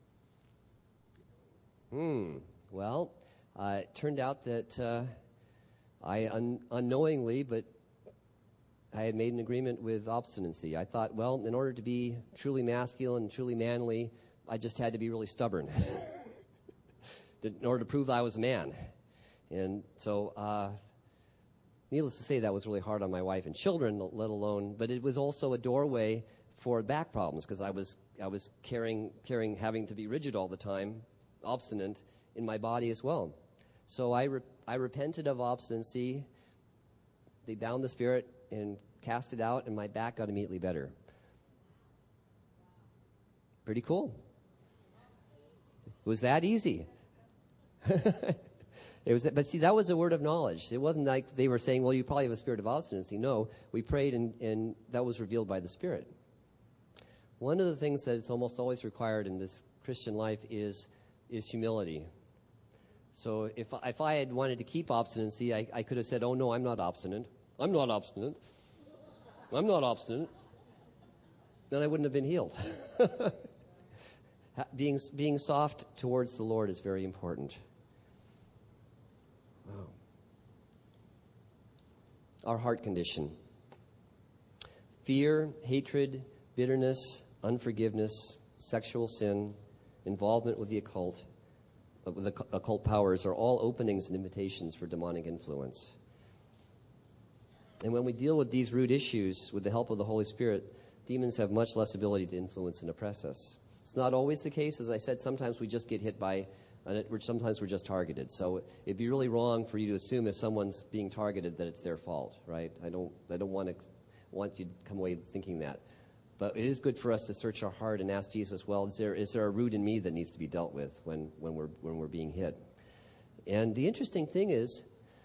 S2: Well, it turned out that I unknowingly, but I had made an agreement with obstinacy. I thought, well, in order to be truly masculine and truly manly, I just had to be really stubborn in order to prove that I was a man. And so, needless to say, that was really hard on my wife and children, let alone. But it was also a doorway for back problems, because I was having to be rigid all the time, obstinate in my body as well. So I repented of obstinacy. They bound the spirit and cast it out, and my back got immediately better. Pretty cool. It was that easy. But see, that was a word of knowledge. It wasn't like they were saying, well, you probably have a spirit of obstinacy. No, we prayed, and that was revealed by the Spirit. One of the things that is almost always required in this Christian life is humility. So if I had wanted to keep obstinacy, I could have said, oh, no, I'm not obstinate. I'm not obstinate. I'm not obstinate. Then I wouldn't have been healed. Being soft towards the Lord is very important. Wow. Our heart condition. Fear, hatred, bitterness, unforgiveness, sexual sin, involvement with the occult, with the occult powers are all openings and invitations for demonic influence. And when we deal with these root issues with the help of the Holy Spirit, demons have much less ability to influence and oppress us. It's not always the case. As I said, sometimes we just get hit by, sometimes we're just targeted. So it'd be really wrong for you to assume if someone's being targeted that it's their fault, right? I don't want you to come away thinking that. But it is good for us to search our heart and ask Jesus, well, is there a root in me that needs to be dealt with when we're being hit? And the interesting thing is,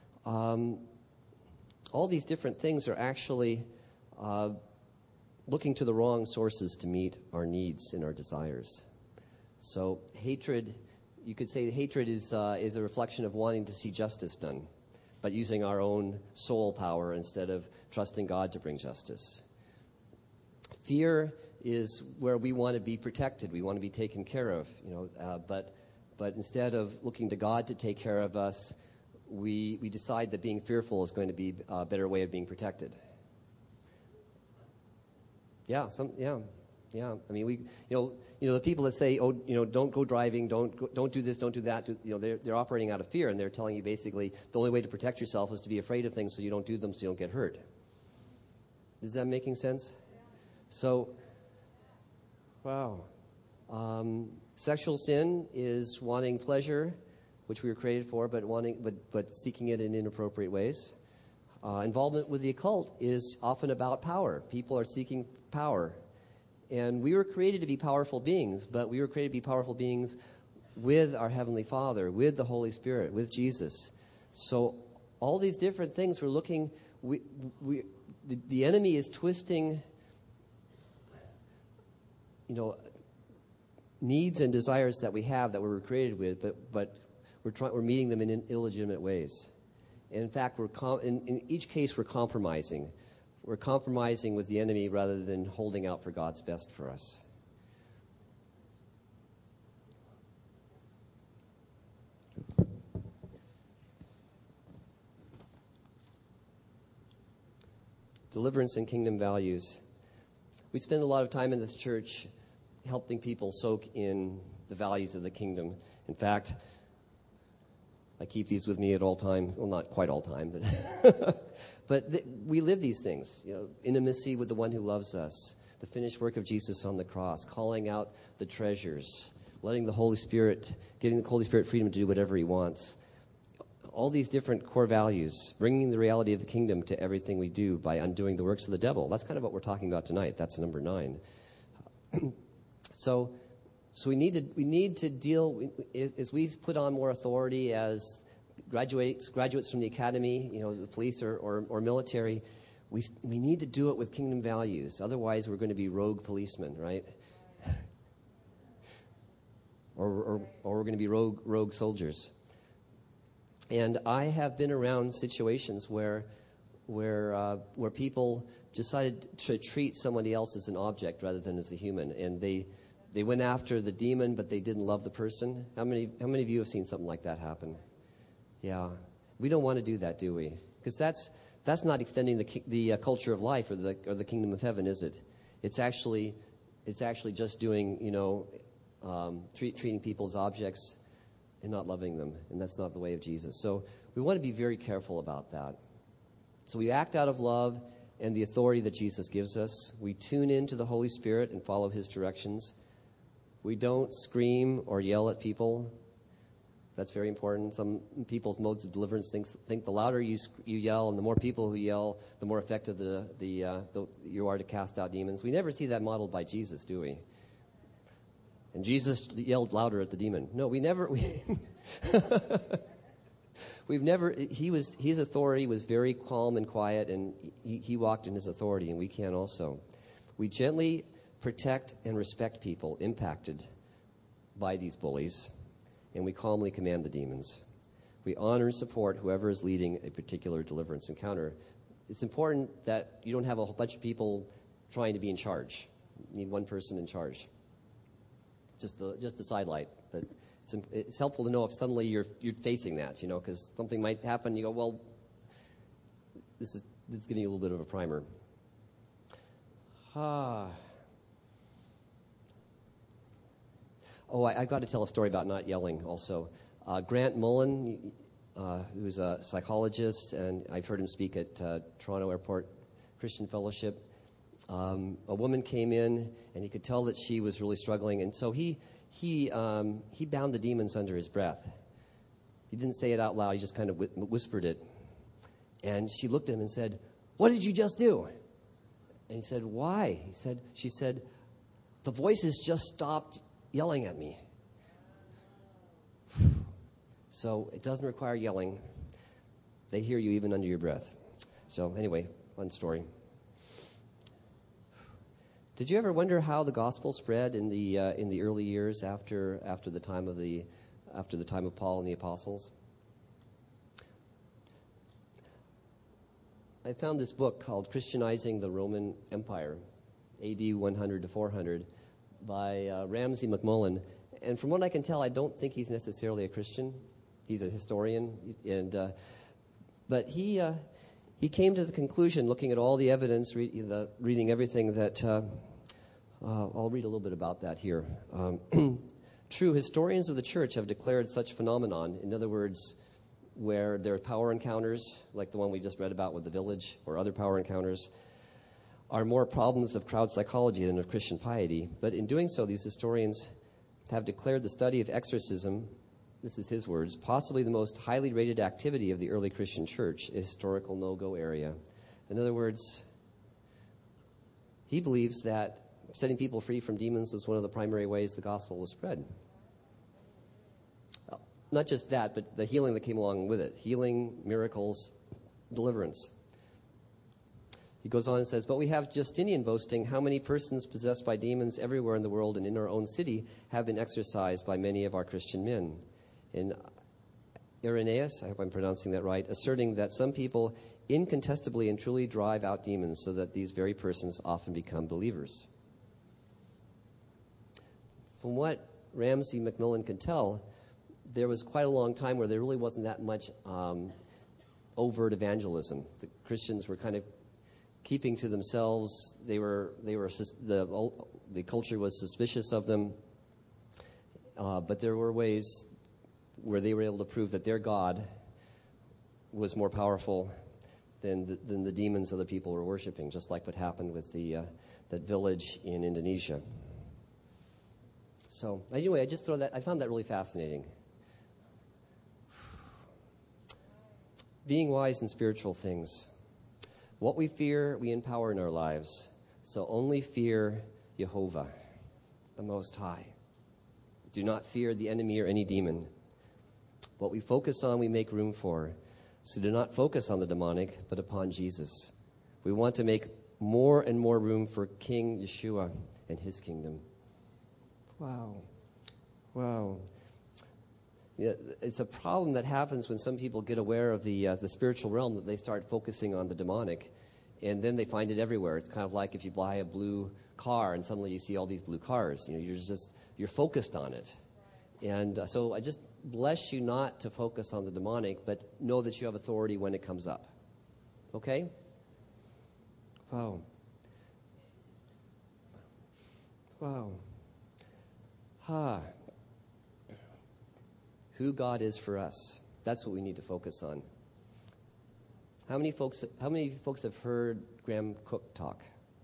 S2: all these different things are actually looking to the wrong sources to meet our needs and our desires. So hatred, you could say hatred is a reflection of wanting to see justice done, but using our own soul power instead of trusting God to bring justice. Fear is where we want to be protected. We want to be taken care of, but instead of looking to God to take care of us, we decide that being fearful is going to be a better way of being protected. Yeah. I mean, the people that say, don't go driving, don't do this, don't do that. They're operating out of fear, and they're telling you basically the only way to protect yourself is to be afraid of things, so you don't do them, so you don't get hurt. Is that making sense? So, wow. Sexual sin is wanting pleasure, which we were created for, but seeking it in inappropriate ways. Involvement with the occult is often about power. People are seeking power. And we were created to be powerful beings, but we were created to be powerful beings with our Heavenly Father, with the Holy Spirit, with Jesus. So all these different things we're looking, the enemy is twisting, needs and desires that we have that we were created with, but we're meeting them in illegitimate ways. And in fact, in each case, we're compromising. We're compromising with the enemy rather than holding out for God's best for us. Deliverance and kingdom values. We spend a lot of time in this church helping people soak in the values of the kingdom. In fact, I keep these with me at all time. Well, not quite all time, but we live these things. Intimacy with the one who loves us, the finished work of Jesus on the cross, calling out the treasures, giving the Holy Spirit freedom to do whatever He wants. All these different core values, bringing the reality of the kingdom to everything we do by undoing the works of the devil. That's kind of what we're talking about tonight. That's number 9. So we need to deal, as we put on more authority as graduates from the academy, the police or military, we need to do it with kingdom values. Otherwise, we're going to be rogue policemen, right? Or we're going to be rogue soldiers. And I have been around situations where people decided to treat somebody else as an object rather than as a human, and they went after the demon, but they didn't love the person. How many of you have seen something like that happen? Yeah, we don't want to do that, do we? Because that's not extending the culture of life or the kingdom of heaven, is it? It's actually just doing treating people as objects and not loving them, and that's not the way of Jesus. So we want to be very careful about that. So we act out of love and the authority that Jesus gives us. We tune into the Holy Spirit and follow His directions. We don't scream or yell at people. That's very important. Some people's modes of deliverance think the louder you yell and the more people who yell, the more effective you are to cast out demons. We never see that modeled by Jesus, do we? And Jesus yelled louder at the demon. No, we never. We've never. His authority was very calm and quiet, and he walked in His authority, and we can also. We gently protect and respect people impacted by these bullies, and we calmly command the demons. We honor and support whoever is leading a particular deliverance encounter. It's important that you don't have a whole bunch of people trying to be in charge. You need one person in charge. Just a sidelight, but it's helpful to know if suddenly you're facing that, because something might happen. You go, well, this is giving you a little bit of a primer. Oh, I've got to tell a story about not yelling also. Grant Mullen, who's a psychologist, and I've heard him speak at Toronto Airport Christian Fellowship. A woman came in, and he could tell that she was really struggling, and so he bound the demons under his breath. He didn't say it out loud. He just kind of whispered it. And she looked at him and said, "What did you just do?" And he said, "Why?" She said, "The voices just stopped yelling at me." So it doesn't require yelling. They hear you even under your breath. So anyway, fun story. Did you ever wonder how the gospel spread in the early years after the time of Paul and the apostles? I found this book called Christianizing the Roman Empire, A.D. 100 to 400, by Ramsay MacMullen. And from what I can tell, I don't think he's necessarily a Christian. He's a historian, but he came to the conclusion, looking at all the evidence, reading everything, that I'll read a little bit about that here. True, historians of the church have declared such phenomenon, in other words, where there are power encounters, like the one we just read about with the village, or other power encounters, are more problems of crowd psychology than of Christian piety. But in doing so, these historians have declared the study of exorcism, this is his words, possibly the most highly rated activity of the early Christian church, a historical no-go area. In other words, he believes that setting people free from demons was one of the primary ways the gospel was spread. Not just that, but the healing that came along with it. Healing, miracles, deliverance. He goes on and says, but we have Justinian boasting how many persons possessed by demons everywhere in the world and in our own city have been exorcised by many of our Christian men. And Irenaeus, I hope I'm pronouncing that right, asserting that some people incontestably and truly drive out demons so that these very persons often become believers. From what Ramsay Macmillan could tell, there was quite a long time where there really wasn't that much overt evangelism. The Christians were kind of keeping to themselves. The culture was suspicious of them, but there were ways where they were able to prove that their God was more powerful than the demons other people were worshiping, just like what happened with that village in Indonesia. So anyway, I found that really fascinating. Being wise in spiritual things. What we fear, we empower in our lives. So only fear Jehovah, the Most High. Do not fear the enemy or any demon. What we focus on, we make room for. So do not focus on the demonic, but upon Jesus. We want to make more and more room for King Yeshua and his kingdom. Wow. Yeah, it's a problem that happens when some people get aware of the spiritual realm, that they start focusing on the demonic, and then they find it everywhere. It's kind of like if you buy a blue car and suddenly you see all these blue cars. You're focused on it. And so I just bless you not to focus on the demonic, but know that you have authority when it comes up. Okay? Wow. Who God is for us. That's what we need to focus on. How many folks have heard Graham Cook talk?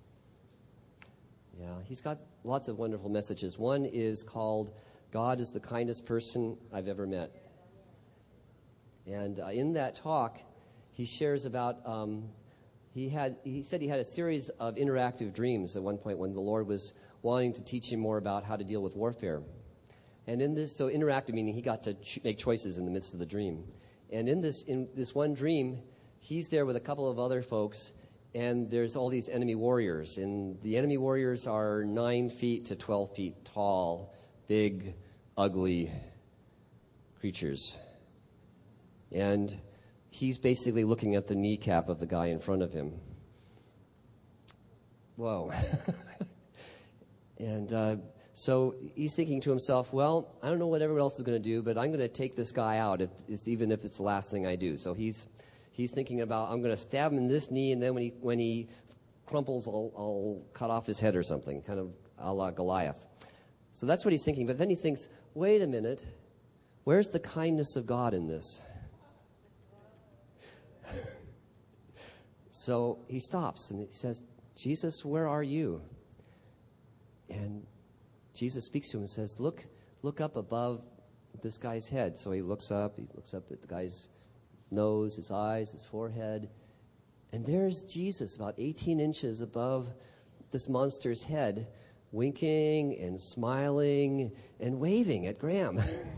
S2: Yeah, he's got lots of wonderful messages. One is called God is the Kindest Person I've Ever Met. And in that talk, he shares about he said he had a series of interactive dreams at one point when the Lord was wanting to teach him more about how to deal with warfare. And so interactive meaning he got to make choices in the midst of the dream. And in this one dream, he's there with a couple of other folks, and there's all these enemy warriors. And the enemy warriors are 9 feet to 12 feet tall, big, ugly creatures. And he's basically looking at the kneecap of the guy in front of him. Whoa. And so he's thinking to himself, well, I don't know what everyone else is going to do, but I'm going to take this guy out, even if it's the last thing I do. So he's thinking about, I'm going to stab him in this knee, and then when he crumples, I'll cut off his head or something, kind of a la Goliath. So that's what he's thinking. But then he thinks, wait a minute, where's the kindness of God in this? So he stops and he says, Jesus, where are you? And Jesus speaks to him and says, look up above this guy's head. So he looks up at the guy's nose, his eyes, his forehead. And there's Jesus about 18 inches above this monster's head, winking and smiling and waving at Graham.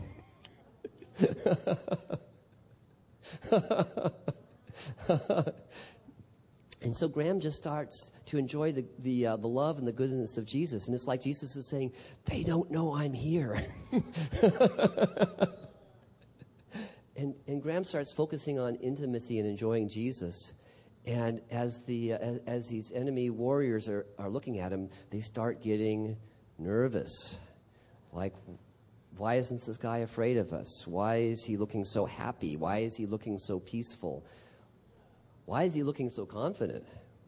S2: And so Graham just starts to enjoy the love and the goodness of Jesus. And it's like Jesus is saying, they don't know I'm here. And Graham starts focusing on intimacy and enjoying Jesus. And as these enemy warriors are looking at him, they start getting nervous. Like, why isn't this guy afraid of us? Why is he looking so happy? Why is he looking so peaceful? Why is he looking so confident?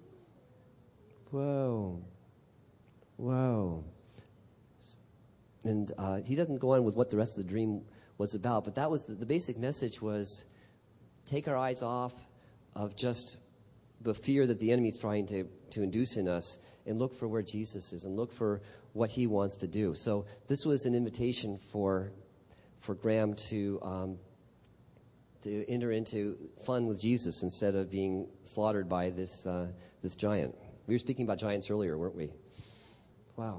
S2: Whoa. And he doesn't go on with what the rest of the dream was about, but that was the basic message was take our eyes off of just the fear that the enemy is trying to induce in us and look for where Jesus is and look for what he wants to do. So this was an invitation for Graham to enter into fun with Jesus instead of being slaughtered by this giant. We were speaking about giants earlier, weren't we? Wow.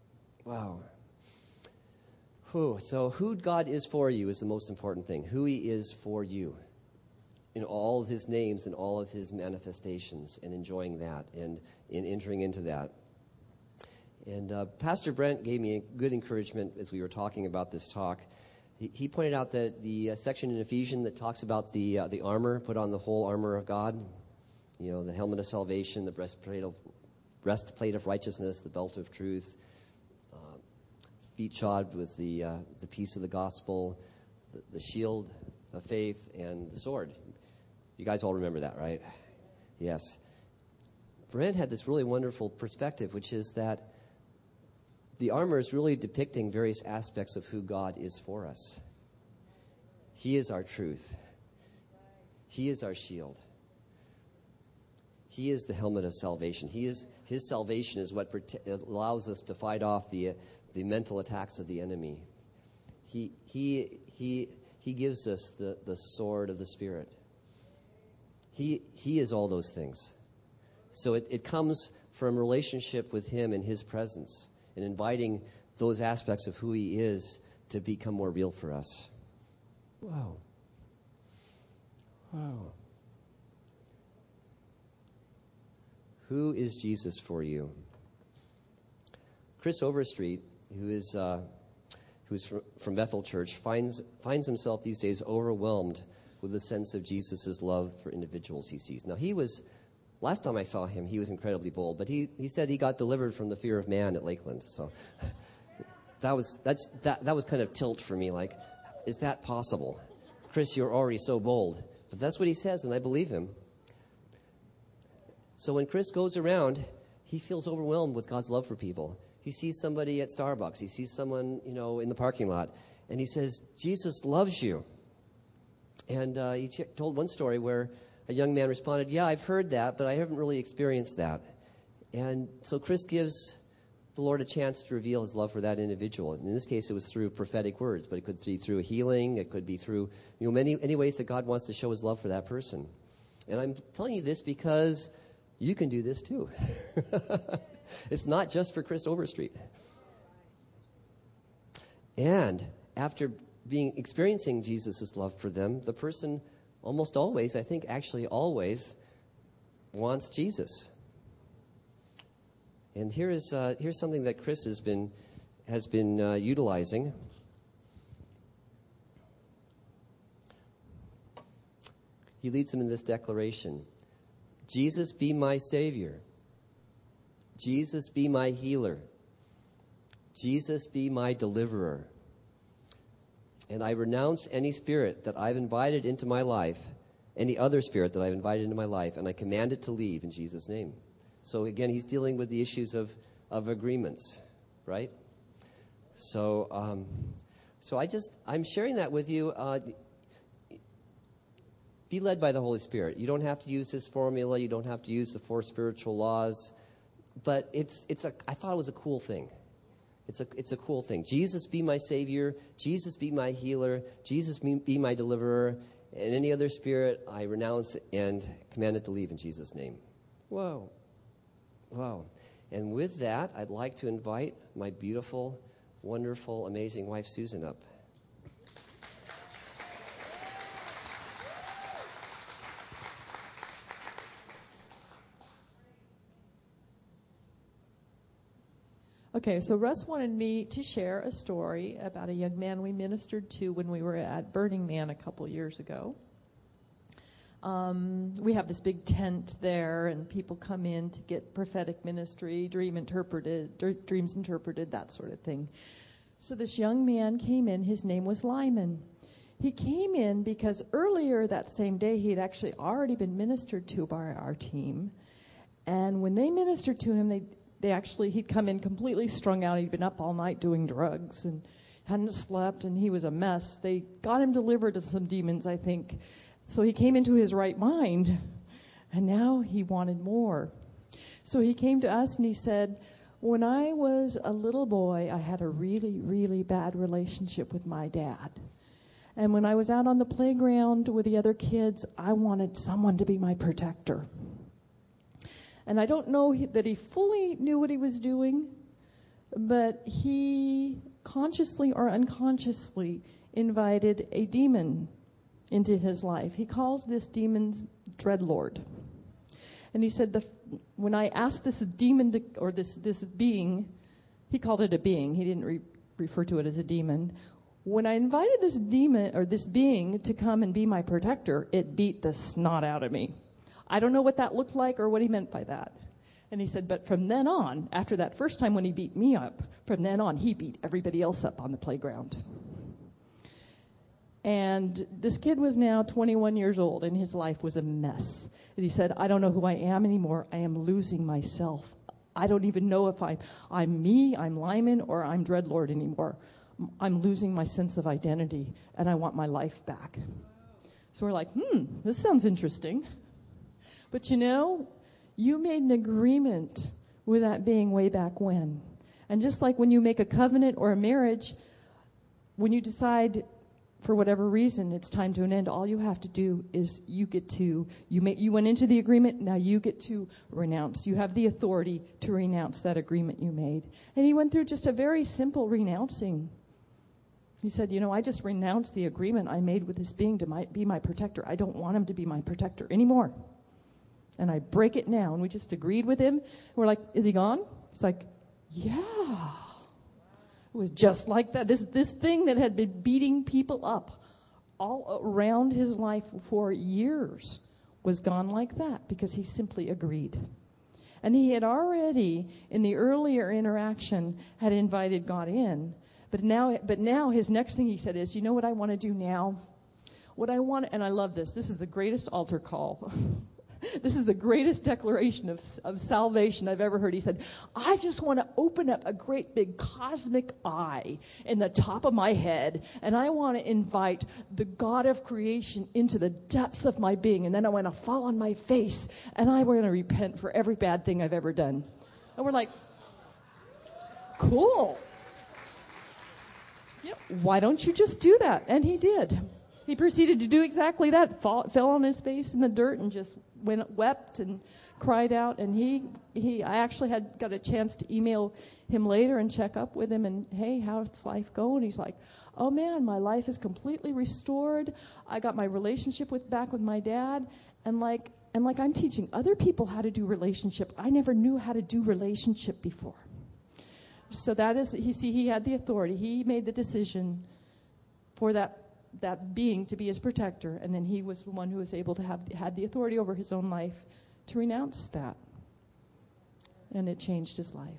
S2: So who God is for you is the most important thing. Who he is for you in all of his names and all of his manifestations, and enjoying that and in entering into that. And Pastor Brent gave me a good encouragement as we were talking about this talk. He pointed out that the section in Ephesians that talks about the armor, put on the whole armor of God, the helmet of salvation, the breastplate of righteousness, the belt of truth, feet shod with the peace of the gospel, the shield of faith, and the sword. You guys all remember that, right? Yes. Brent had this really wonderful perspective, which is that the armor is really depicting various aspects of who God is for us. He is our truth. He is our shield. He is the helmet of salvation. His salvation is what allows us to fight off the mental attacks of the enemy. He gives us the sword of the Spirit. He is all those things. So it comes from relationship with him and his presence and inviting those aspects of who he is to become more real for us. Wow. Who is Jesus for you? Chris Overstreet, who's from Bethel Church, finds himself these days overwhelmed with the sense of Jesus' love for individuals he sees. Now, last time I saw him, he was incredibly bold, but he said he got delivered from the fear of man at Lakeland. So that was kind of tilt for me, like, is that possible? Chris, you're already so bold. But that's what he says, and I believe him. So when Chris goes around, he feels overwhelmed with God's love for people. He sees somebody at Starbucks. He sees someone, in the parking lot. And he says, Jesus loves you. And he told one story where a young man responded, yeah, I've heard that, but I haven't really experienced that. And so Chris gives the Lord a chance to reveal his love for that individual. And in this case, it was through prophetic words, but it could be through a healing. It could be through, many ways that God wants to show his love for that person. And I'm telling you this because you can do this too. It's not just for Chris Overstreet. And after experiencing Jesus' love for them, the person almost always, I think actually always, wants Jesus. And here's something that Chris has been utilizing. He leads them in this declaration: Jesus be my Savior. Jesus be my healer. Jesus be my deliverer. And I renounce any spirit that I've invited into my life, any other spirit that I've invited into my life, and I command it to leave in Jesus' name. So again, he's dealing with the issues of agreements, right? So I'm sharing that with you. Be led by the Holy Spirit. You don't have to use his formula. You don't have to use the 4 spiritual laws. But I thought it was a cool thing. It's a cool thing. Jesus be my Savior. Jesus be my healer. Jesus be my deliverer. And any other spirit, I renounce and command it to leave in Jesus' name. Whoa. And with that, I'd like to invite my beautiful, wonderful, amazing wife, Susan, up.
S4: Okay, so Russ wanted me to share a story about a young man we ministered to when we were at Burning Man a couple years ago. We have this big tent there, and people come in to get prophetic ministry, dreams interpreted, that sort of thing. So this young man came in. His name was Lyman. He came in because earlier that same day he had actually already been ministered to by our team. And when they ministered to him, he'd come in completely strung out. He'd been up all night doing drugs and hadn't slept, and he was a mess. They got him delivered of some demons, I think. So he came into his right mind, and now he wanted more. So he came to us and he said, when I was a little boy, I had a really, really bad relationship with my dad. And when I was out on the playground with the other kids, I wanted someone to be my protector. And I don't know that he fully knew what he was doing, but he consciously or unconsciously invited a demon into his life. He calls this demon Dreadlord. And he said, when I asked this demon or this being, he called it a being. He didn't refer to it as a demon. When I invited this demon or this being to come and be my protector, it beat the snot out of me. I don't know what that looked like or what he meant by that. And he said, but from then on, after that first time when he beat me up, from then on, he beat everybody else up on the playground. And this kid was now 21 years old, and his life was a mess. And he said, I don't know who I am anymore. I am losing myself. I don't even know if I'm me, I'm Lyman, or I'm Dreadlord anymore. I'm losing my sense of identity, and I want my life back. So we're like, this sounds interesting. But you made an agreement with that being way back when. And just like when you make a covenant or a marriage, when you decide for whatever reason it's time to an end, all you have to do is you went into the agreement, now you get to renounce. You have the authority to renounce that agreement you made. And he went through just a very simple renouncing. He said, I just renounced the agreement I made with this being to be my protector. I don't want him to be my protector anymore. And I break it now. And we just agreed with him. We're like, is he gone? He's like, yeah. It was just like that. This thing that had been beating people up all around his life for years was gone like that because he simply agreed. And he had already, in the earlier interaction, had invited God in. But now his next thing he said is, you know what I want to do now? And I love this. This is the greatest altar call. This is the greatest declaration of salvation I've ever heard. He said, I just want to open up a great big cosmic eye in the top of my head, and I want to invite the God of creation into the depths of my being, and then I want to fall on my face, and I want to repent for every bad thing I've ever done. And we're like, cool. Yep. Why don't you just do that? And he did. He proceeded to do exactly that. Fell on his face in the dirt and just wept and cried out. And I actually got a chance to email him later and check up with him and, hey, how's life going? He's like, oh man, my life is completely restored. I got my relationship back with my dad, and like I'm teaching other people how to do relationship. I never knew how to do relationship before. So that is, he had the authority. He made the decision for that being to be his protector, and then he was the one who was able to had the authority over his own life to renounce that, and it changed his life.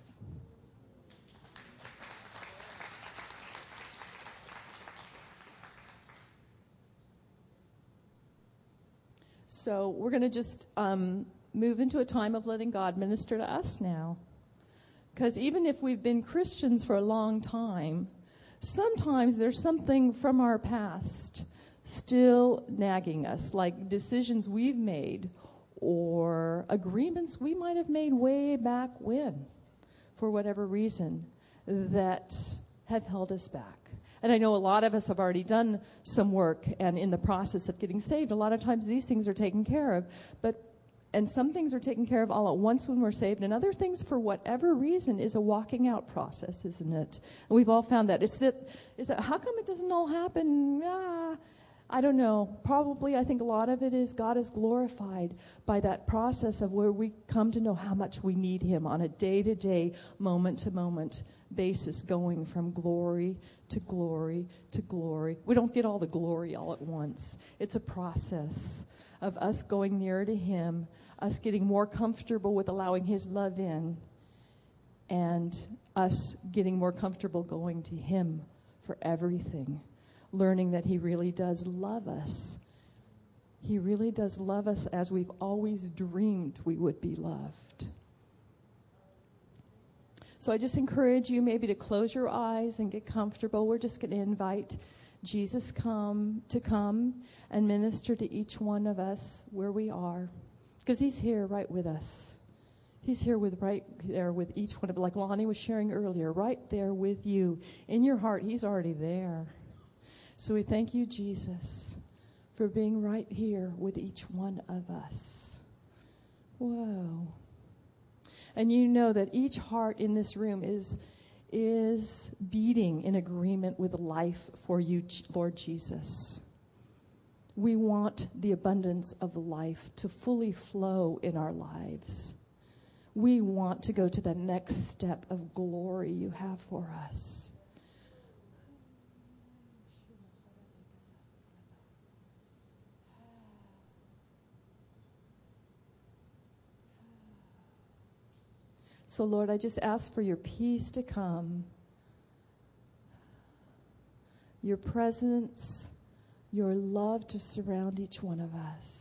S4: So we're going to just move into a time of letting God minister to us now, because even if we've been Christians for a long time, sometimes there's something from our past still nagging us, like decisions we've made or agreements we might have made way back when, for whatever reason, that have held us back. And I know a lot of us have already done some work and in the process of getting saved. A lot of times these things are taken care of, and some things are taken care of all at once when we're saved, and other things, for whatever reason, is a walking out process, isn't it? And we've all found that. Is that how come it doesn't all happen? I don't know. Probably, I think a lot of it is God is glorified by that process of where we come to know how much we need Him on a day-to-day, moment-to-moment basis, going from glory to glory to glory. We don't get all the glory all at once. It's a process of us going nearer to Him, us getting more comfortable with allowing His love in, and us getting more comfortable going to Him for everything, learning that He really does love us. He really does love us as we've always dreamed we would be loved. So I just encourage you maybe to close your eyes and get comfortable. We're just going to invite Jesus come and minister to each one of us where we are, because He's here right with us. He's here right there with each one of, like Lonnie was sharing earlier, right there with you. In your heart, He's already there. So we thank you, Jesus, for being right here with each one of us. Whoa. And you know that each heart in this room is beating in agreement with life for you, Lord Jesus. We want the abundance of life to fully flow in our lives. We want to go to the next step of glory you have for us. So, Lord, I just ask for your peace to come, your presence, your love to surround each one of us.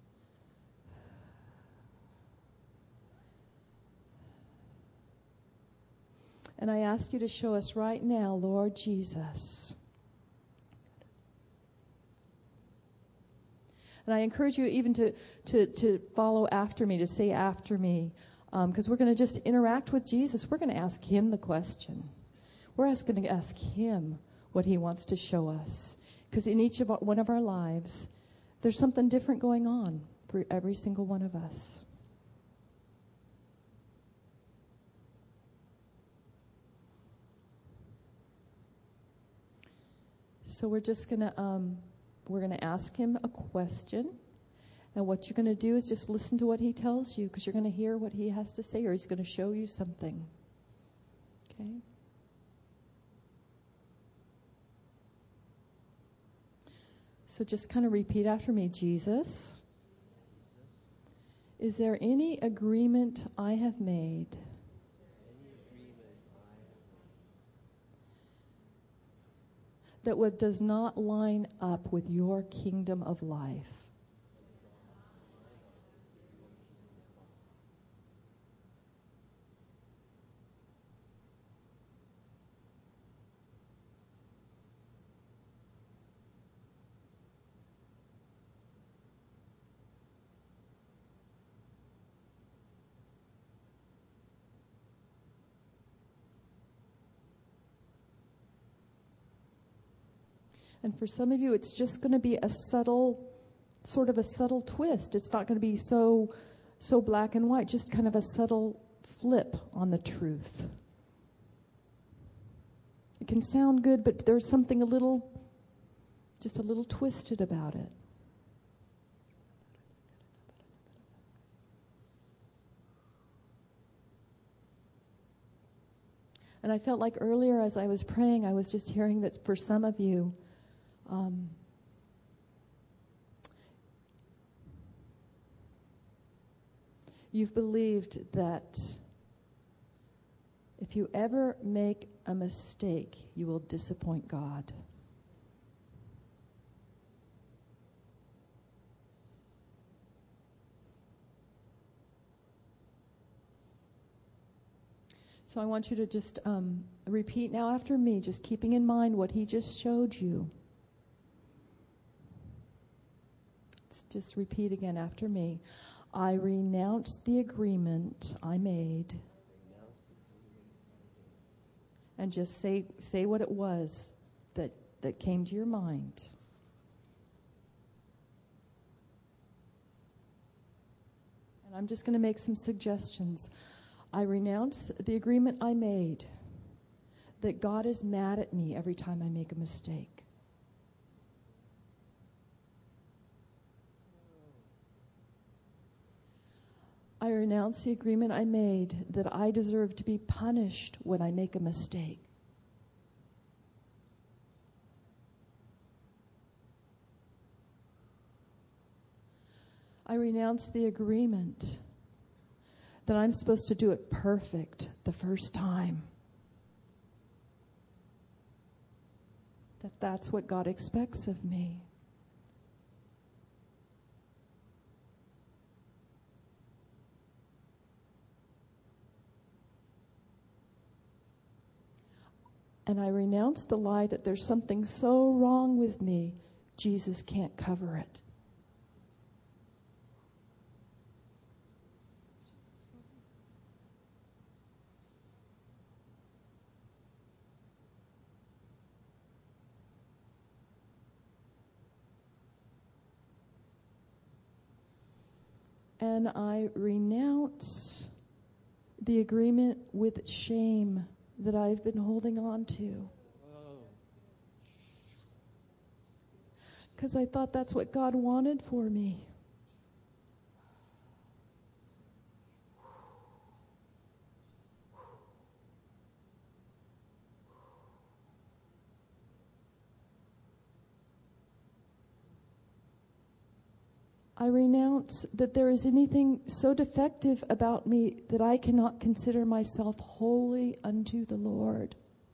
S4: And I ask you to show us right now, Lord Jesus. And I encourage you even to follow after me, to say after me, because we're going to just interact with Jesus. We're going to ask Him the question. We're going to ask Him what He wants to show us. Because in each of one of our lives, there's something different going on for every single one of us. So we're just going to ask Him a question. And what you're going to do is just listen to what He tells you, because you're going to hear what He has to say, or He's going to show you something. Okay? So just kind of repeat after me. Jesus, is there any agreement I have made that does not line up with your kingdom of life? And for some of you, it's just going to be a subtle twist. It's not going to be so black and white, just kind of a subtle flip on the truth. It can sound good, but there's something just a little twisted about it. And I felt like earlier as I was praying, I was just hearing that for some of you, you've believed that if you ever make a mistake, you will disappoint God. So I want you to just repeat now after me, just keeping in mind what He just showed you. Let's just repeat again after me. I renounce the agreement I made. And just say what it was that came to your mind. And I'm just going to make some suggestions. I renounce the agreement I made that God is mad at me every time I make a mistake. I renounce the agreement I made that I deserve to be punished when I make a mistake. I renounce the agreement that I'm supposed to do it perfect the first time. that's what God expects of me. And I renounce the lie that there's something so wrong with me, Jesus can't cover it. And I renounce the agreement with shame that I've been holding on to. Because I thought that's what God wanted for me. I renounce that there is anything so defective about me that I cannot consider myself holy unto the Lord.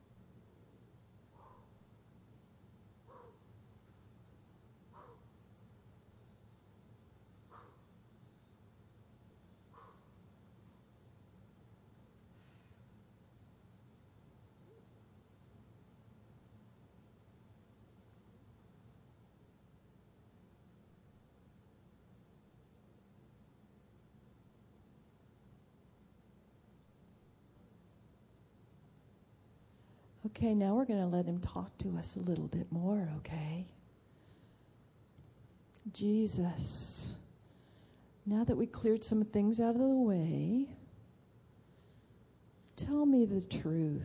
S4: Okay, now we're going to let him talk to us a little bit more, okay? Jesus, now that we cleared some things out of the way, tell me the truth.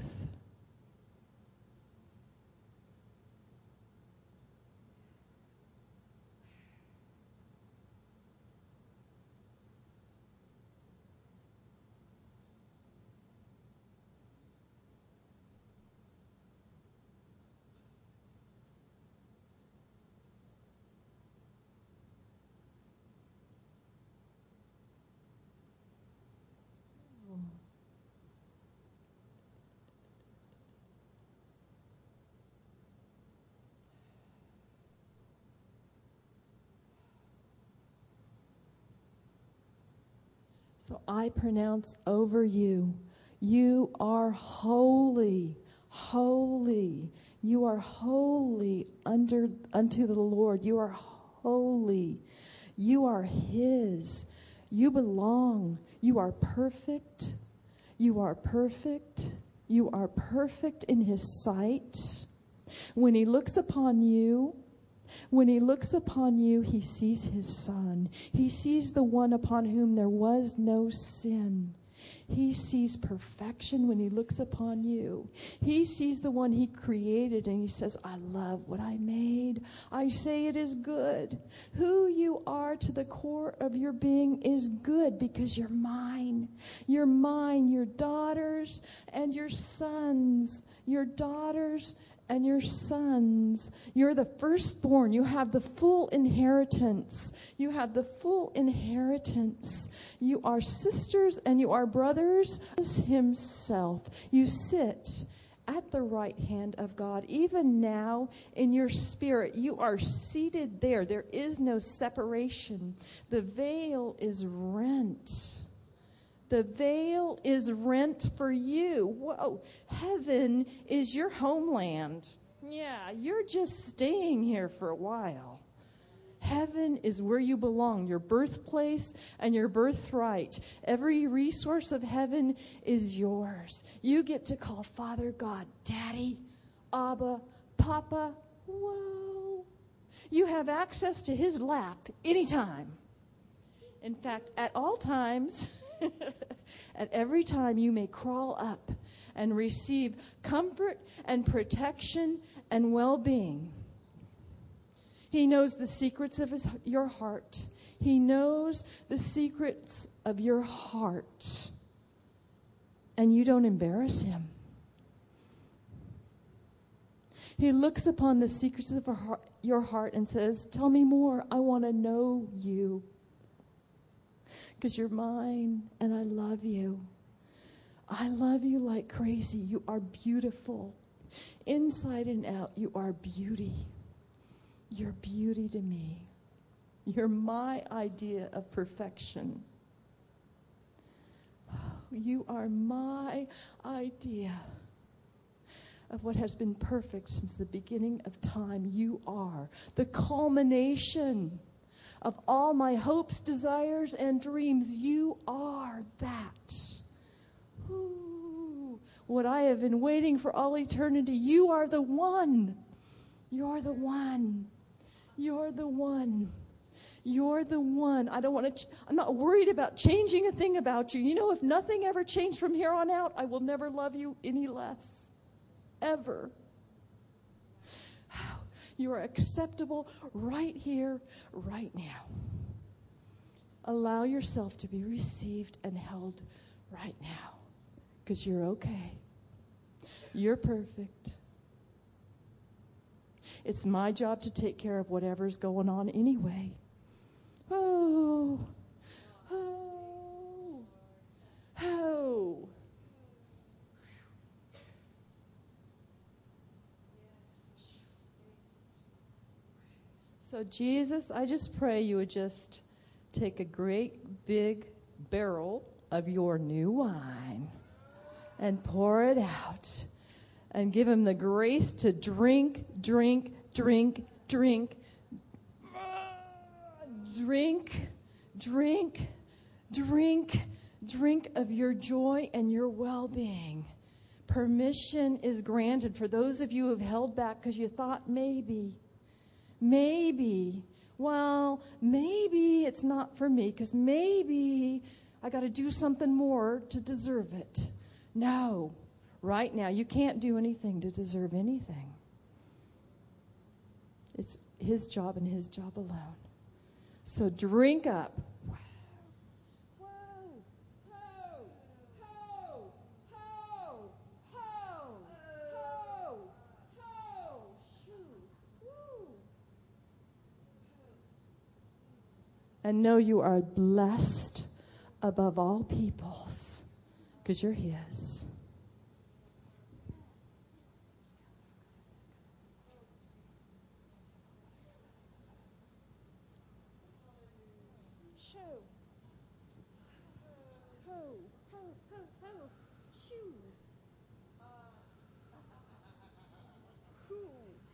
S4: So I pronounce over you, you are holy, holy. You are holy unto the Lord. You are holy. You are His. You belong. You are perfect. You are perfect. You are perfect in His sight. When He looks upon you, He sees His Son. He sees the one upon whom there was no sin. He sees perfection when He looks upon you. He sees the one He created and He says, I love what I made. I say it is good. Who you are to the core of your being is good because you're mine. You're mine, your daughters and your sons. Your daughters and your sons. You're the firstborn. You have the full inheritance. You have the full inheritance. You are sisters and you are brothers Himself. You sit at the right hand of God. Even now, in your spirit, you are seated there. There is no separation. The veil is rent. The veil is rent for you. Whoa, heaven is your homeland. Yeah, you're just staying here for a while. Heaven is where you belong, your birthplace and your birthright. Every resource of heaven is yours. You get to call Father God Daddy, Abba, Papa. Whoa. You have access to His lap anytime. In fact, at all times, at every time you may crawl up and receive comfort and protection and well-being. He knows the secrets of your heart. He knows the secrets of your heart. And you don't embarrass Him. He looks upon the secrets of your heart and says, tell me more. I want to know you. Because you're mine and I love you. I love you like crazy. You are beautiful. Inside and out, you are beauty. You're beauty to me. You're my idea of perfection. You are my idea of what has been perfect since the beginning of time. You are the culmination of all my hopes, desires, and dreams. You are that. Ooh, what I have been waiting for all eternity. You are the one. You're the one. You're the one. You're the one. I don't want to. I'm not worried about changing a thing about you. You know, if nothing ever changed from here on out, I will never love you any less. Ever. You are acceptable right here, right now. Allow yourself to be received and held right now, because you're okay. You're perfect. It's my job to take care of whatever's going on anyway. Oh, oh, oh. So Jesus, I just pray you would just take a great big barrel of your new wine and pour it out and give him the grace to drink, drink, drink, drink, drink, drink, drink, drink of your joy and your well-being. Permission is granted for those of you who have held back because you thought maybe, well, maybe it's not for me because maybe I got to do something more to deserve it. No, right now you can't do anything to deserve anything. It's his job and his job alone. So drink up. Wow. Whoa. Ho. Ho. Ho. Ho. Ho. Ho. Shoo. Woo. And know you are blessed above all peoples because you're his. Shoo. Ho. Ho. Ho. Ho. Shoo. Hoo.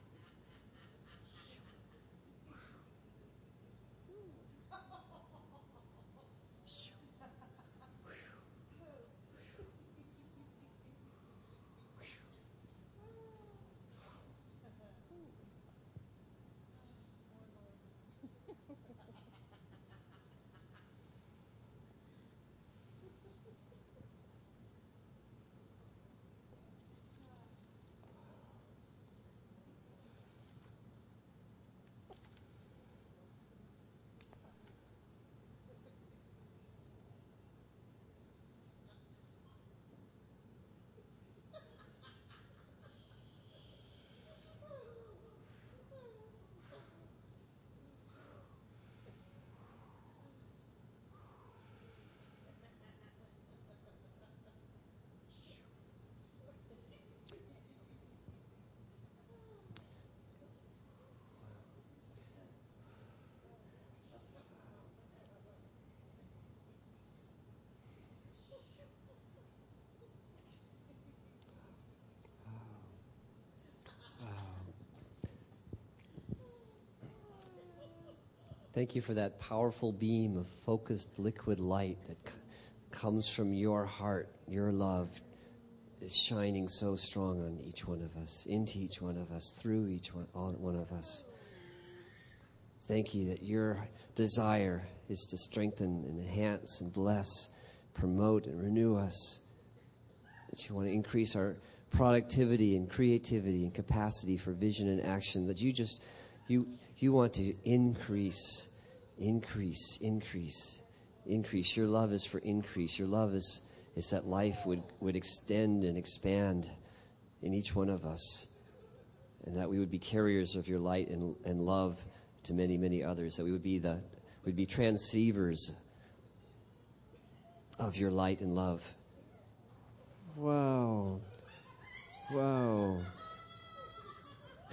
S2: Thank you for that powerful beam of focused liquid light that comes from your heart. Your love is shining so strong on each one of us, into each one of us, through each one of us. Thank you that your desire is to strengthen and enhance and bless, promote and renew us. That you want to increase our productivity and creativity and capacity for vision and action. That you want to increase. Your love is for increase. Your love is that life would extend and expand in each one of us. And that we would be carriers of your light and love to many, many others. That we would be transceivers of your light and love. Wow.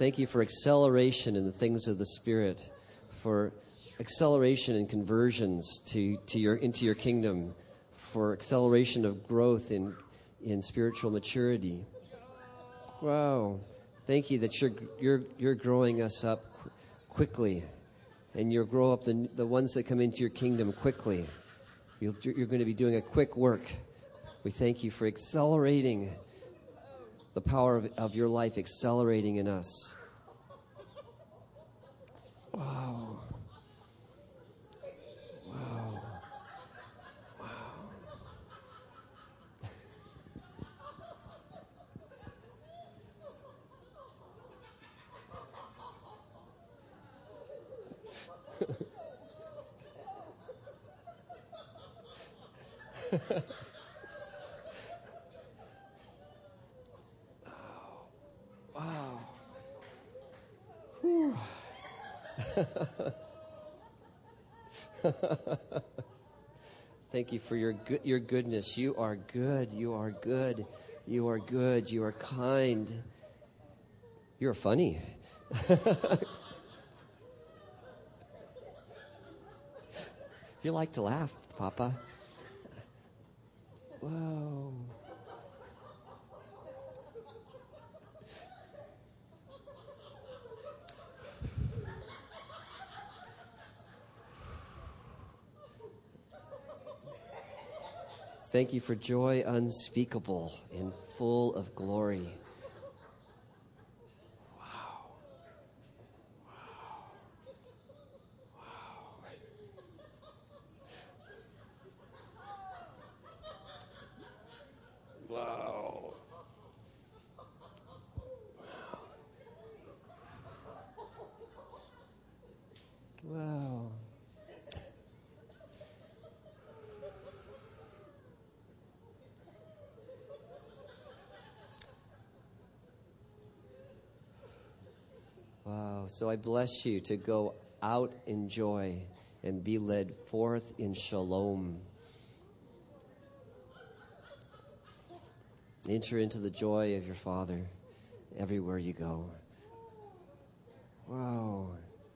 S2: Thank you for acceleration in the things of the Spirit, for acceleration in conversions into your kingdom, for acceleration of growth in spiritual maturity. Wow. Thank you that you're growing us up quickly, and you'll grow up the ones that come into your kingdom quickly. You're going to be doing a quick work. We thank you for accelerating the power of your life, accelerating in us. Wow. Wow. Wow. Wow. Whew. Thank you for your goodness. You are good. You are good. You are good. You are kind. You're funny. You like to laugh, Papa. Whoa. Thank you for joy unspeakable and full of glory. Wow. Wow. Wow. Wow. Wow. So I bless you to go out in joy and be led forth in shalom. Enter into the joy of your Father everywhere you go. Wow.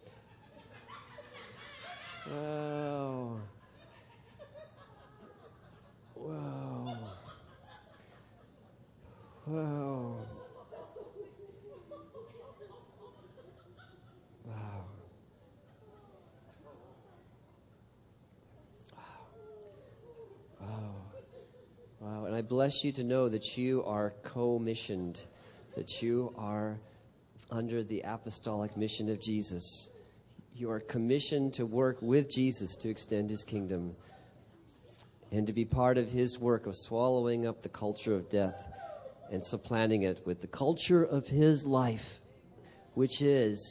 S2: Wow. Wow. Wow. Wow. Wow. Wow. And I bless you to know that you are co-missioned, that you are under the apostolic mission of Jesus. You are commissioned to work with Jesus to extend his kingdom and to be part of his work of swallowing up the culture of death and supplanting it with the culture of his life, which is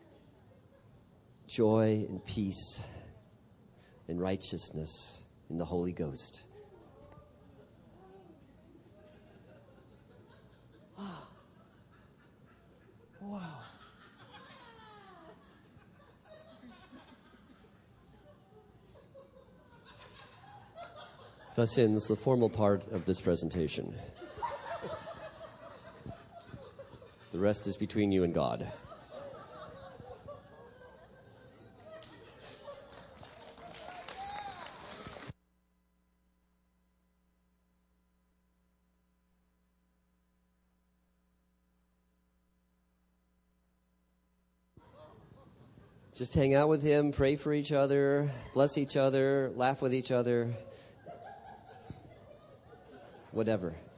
S2: joy and peace and righteousness in the Holy Ghost. Wow. Thus ends the formal part of this presentation. The rest is between you and God. Just hang out with him, pray for each other, bless each other, laugh with each other, whatever.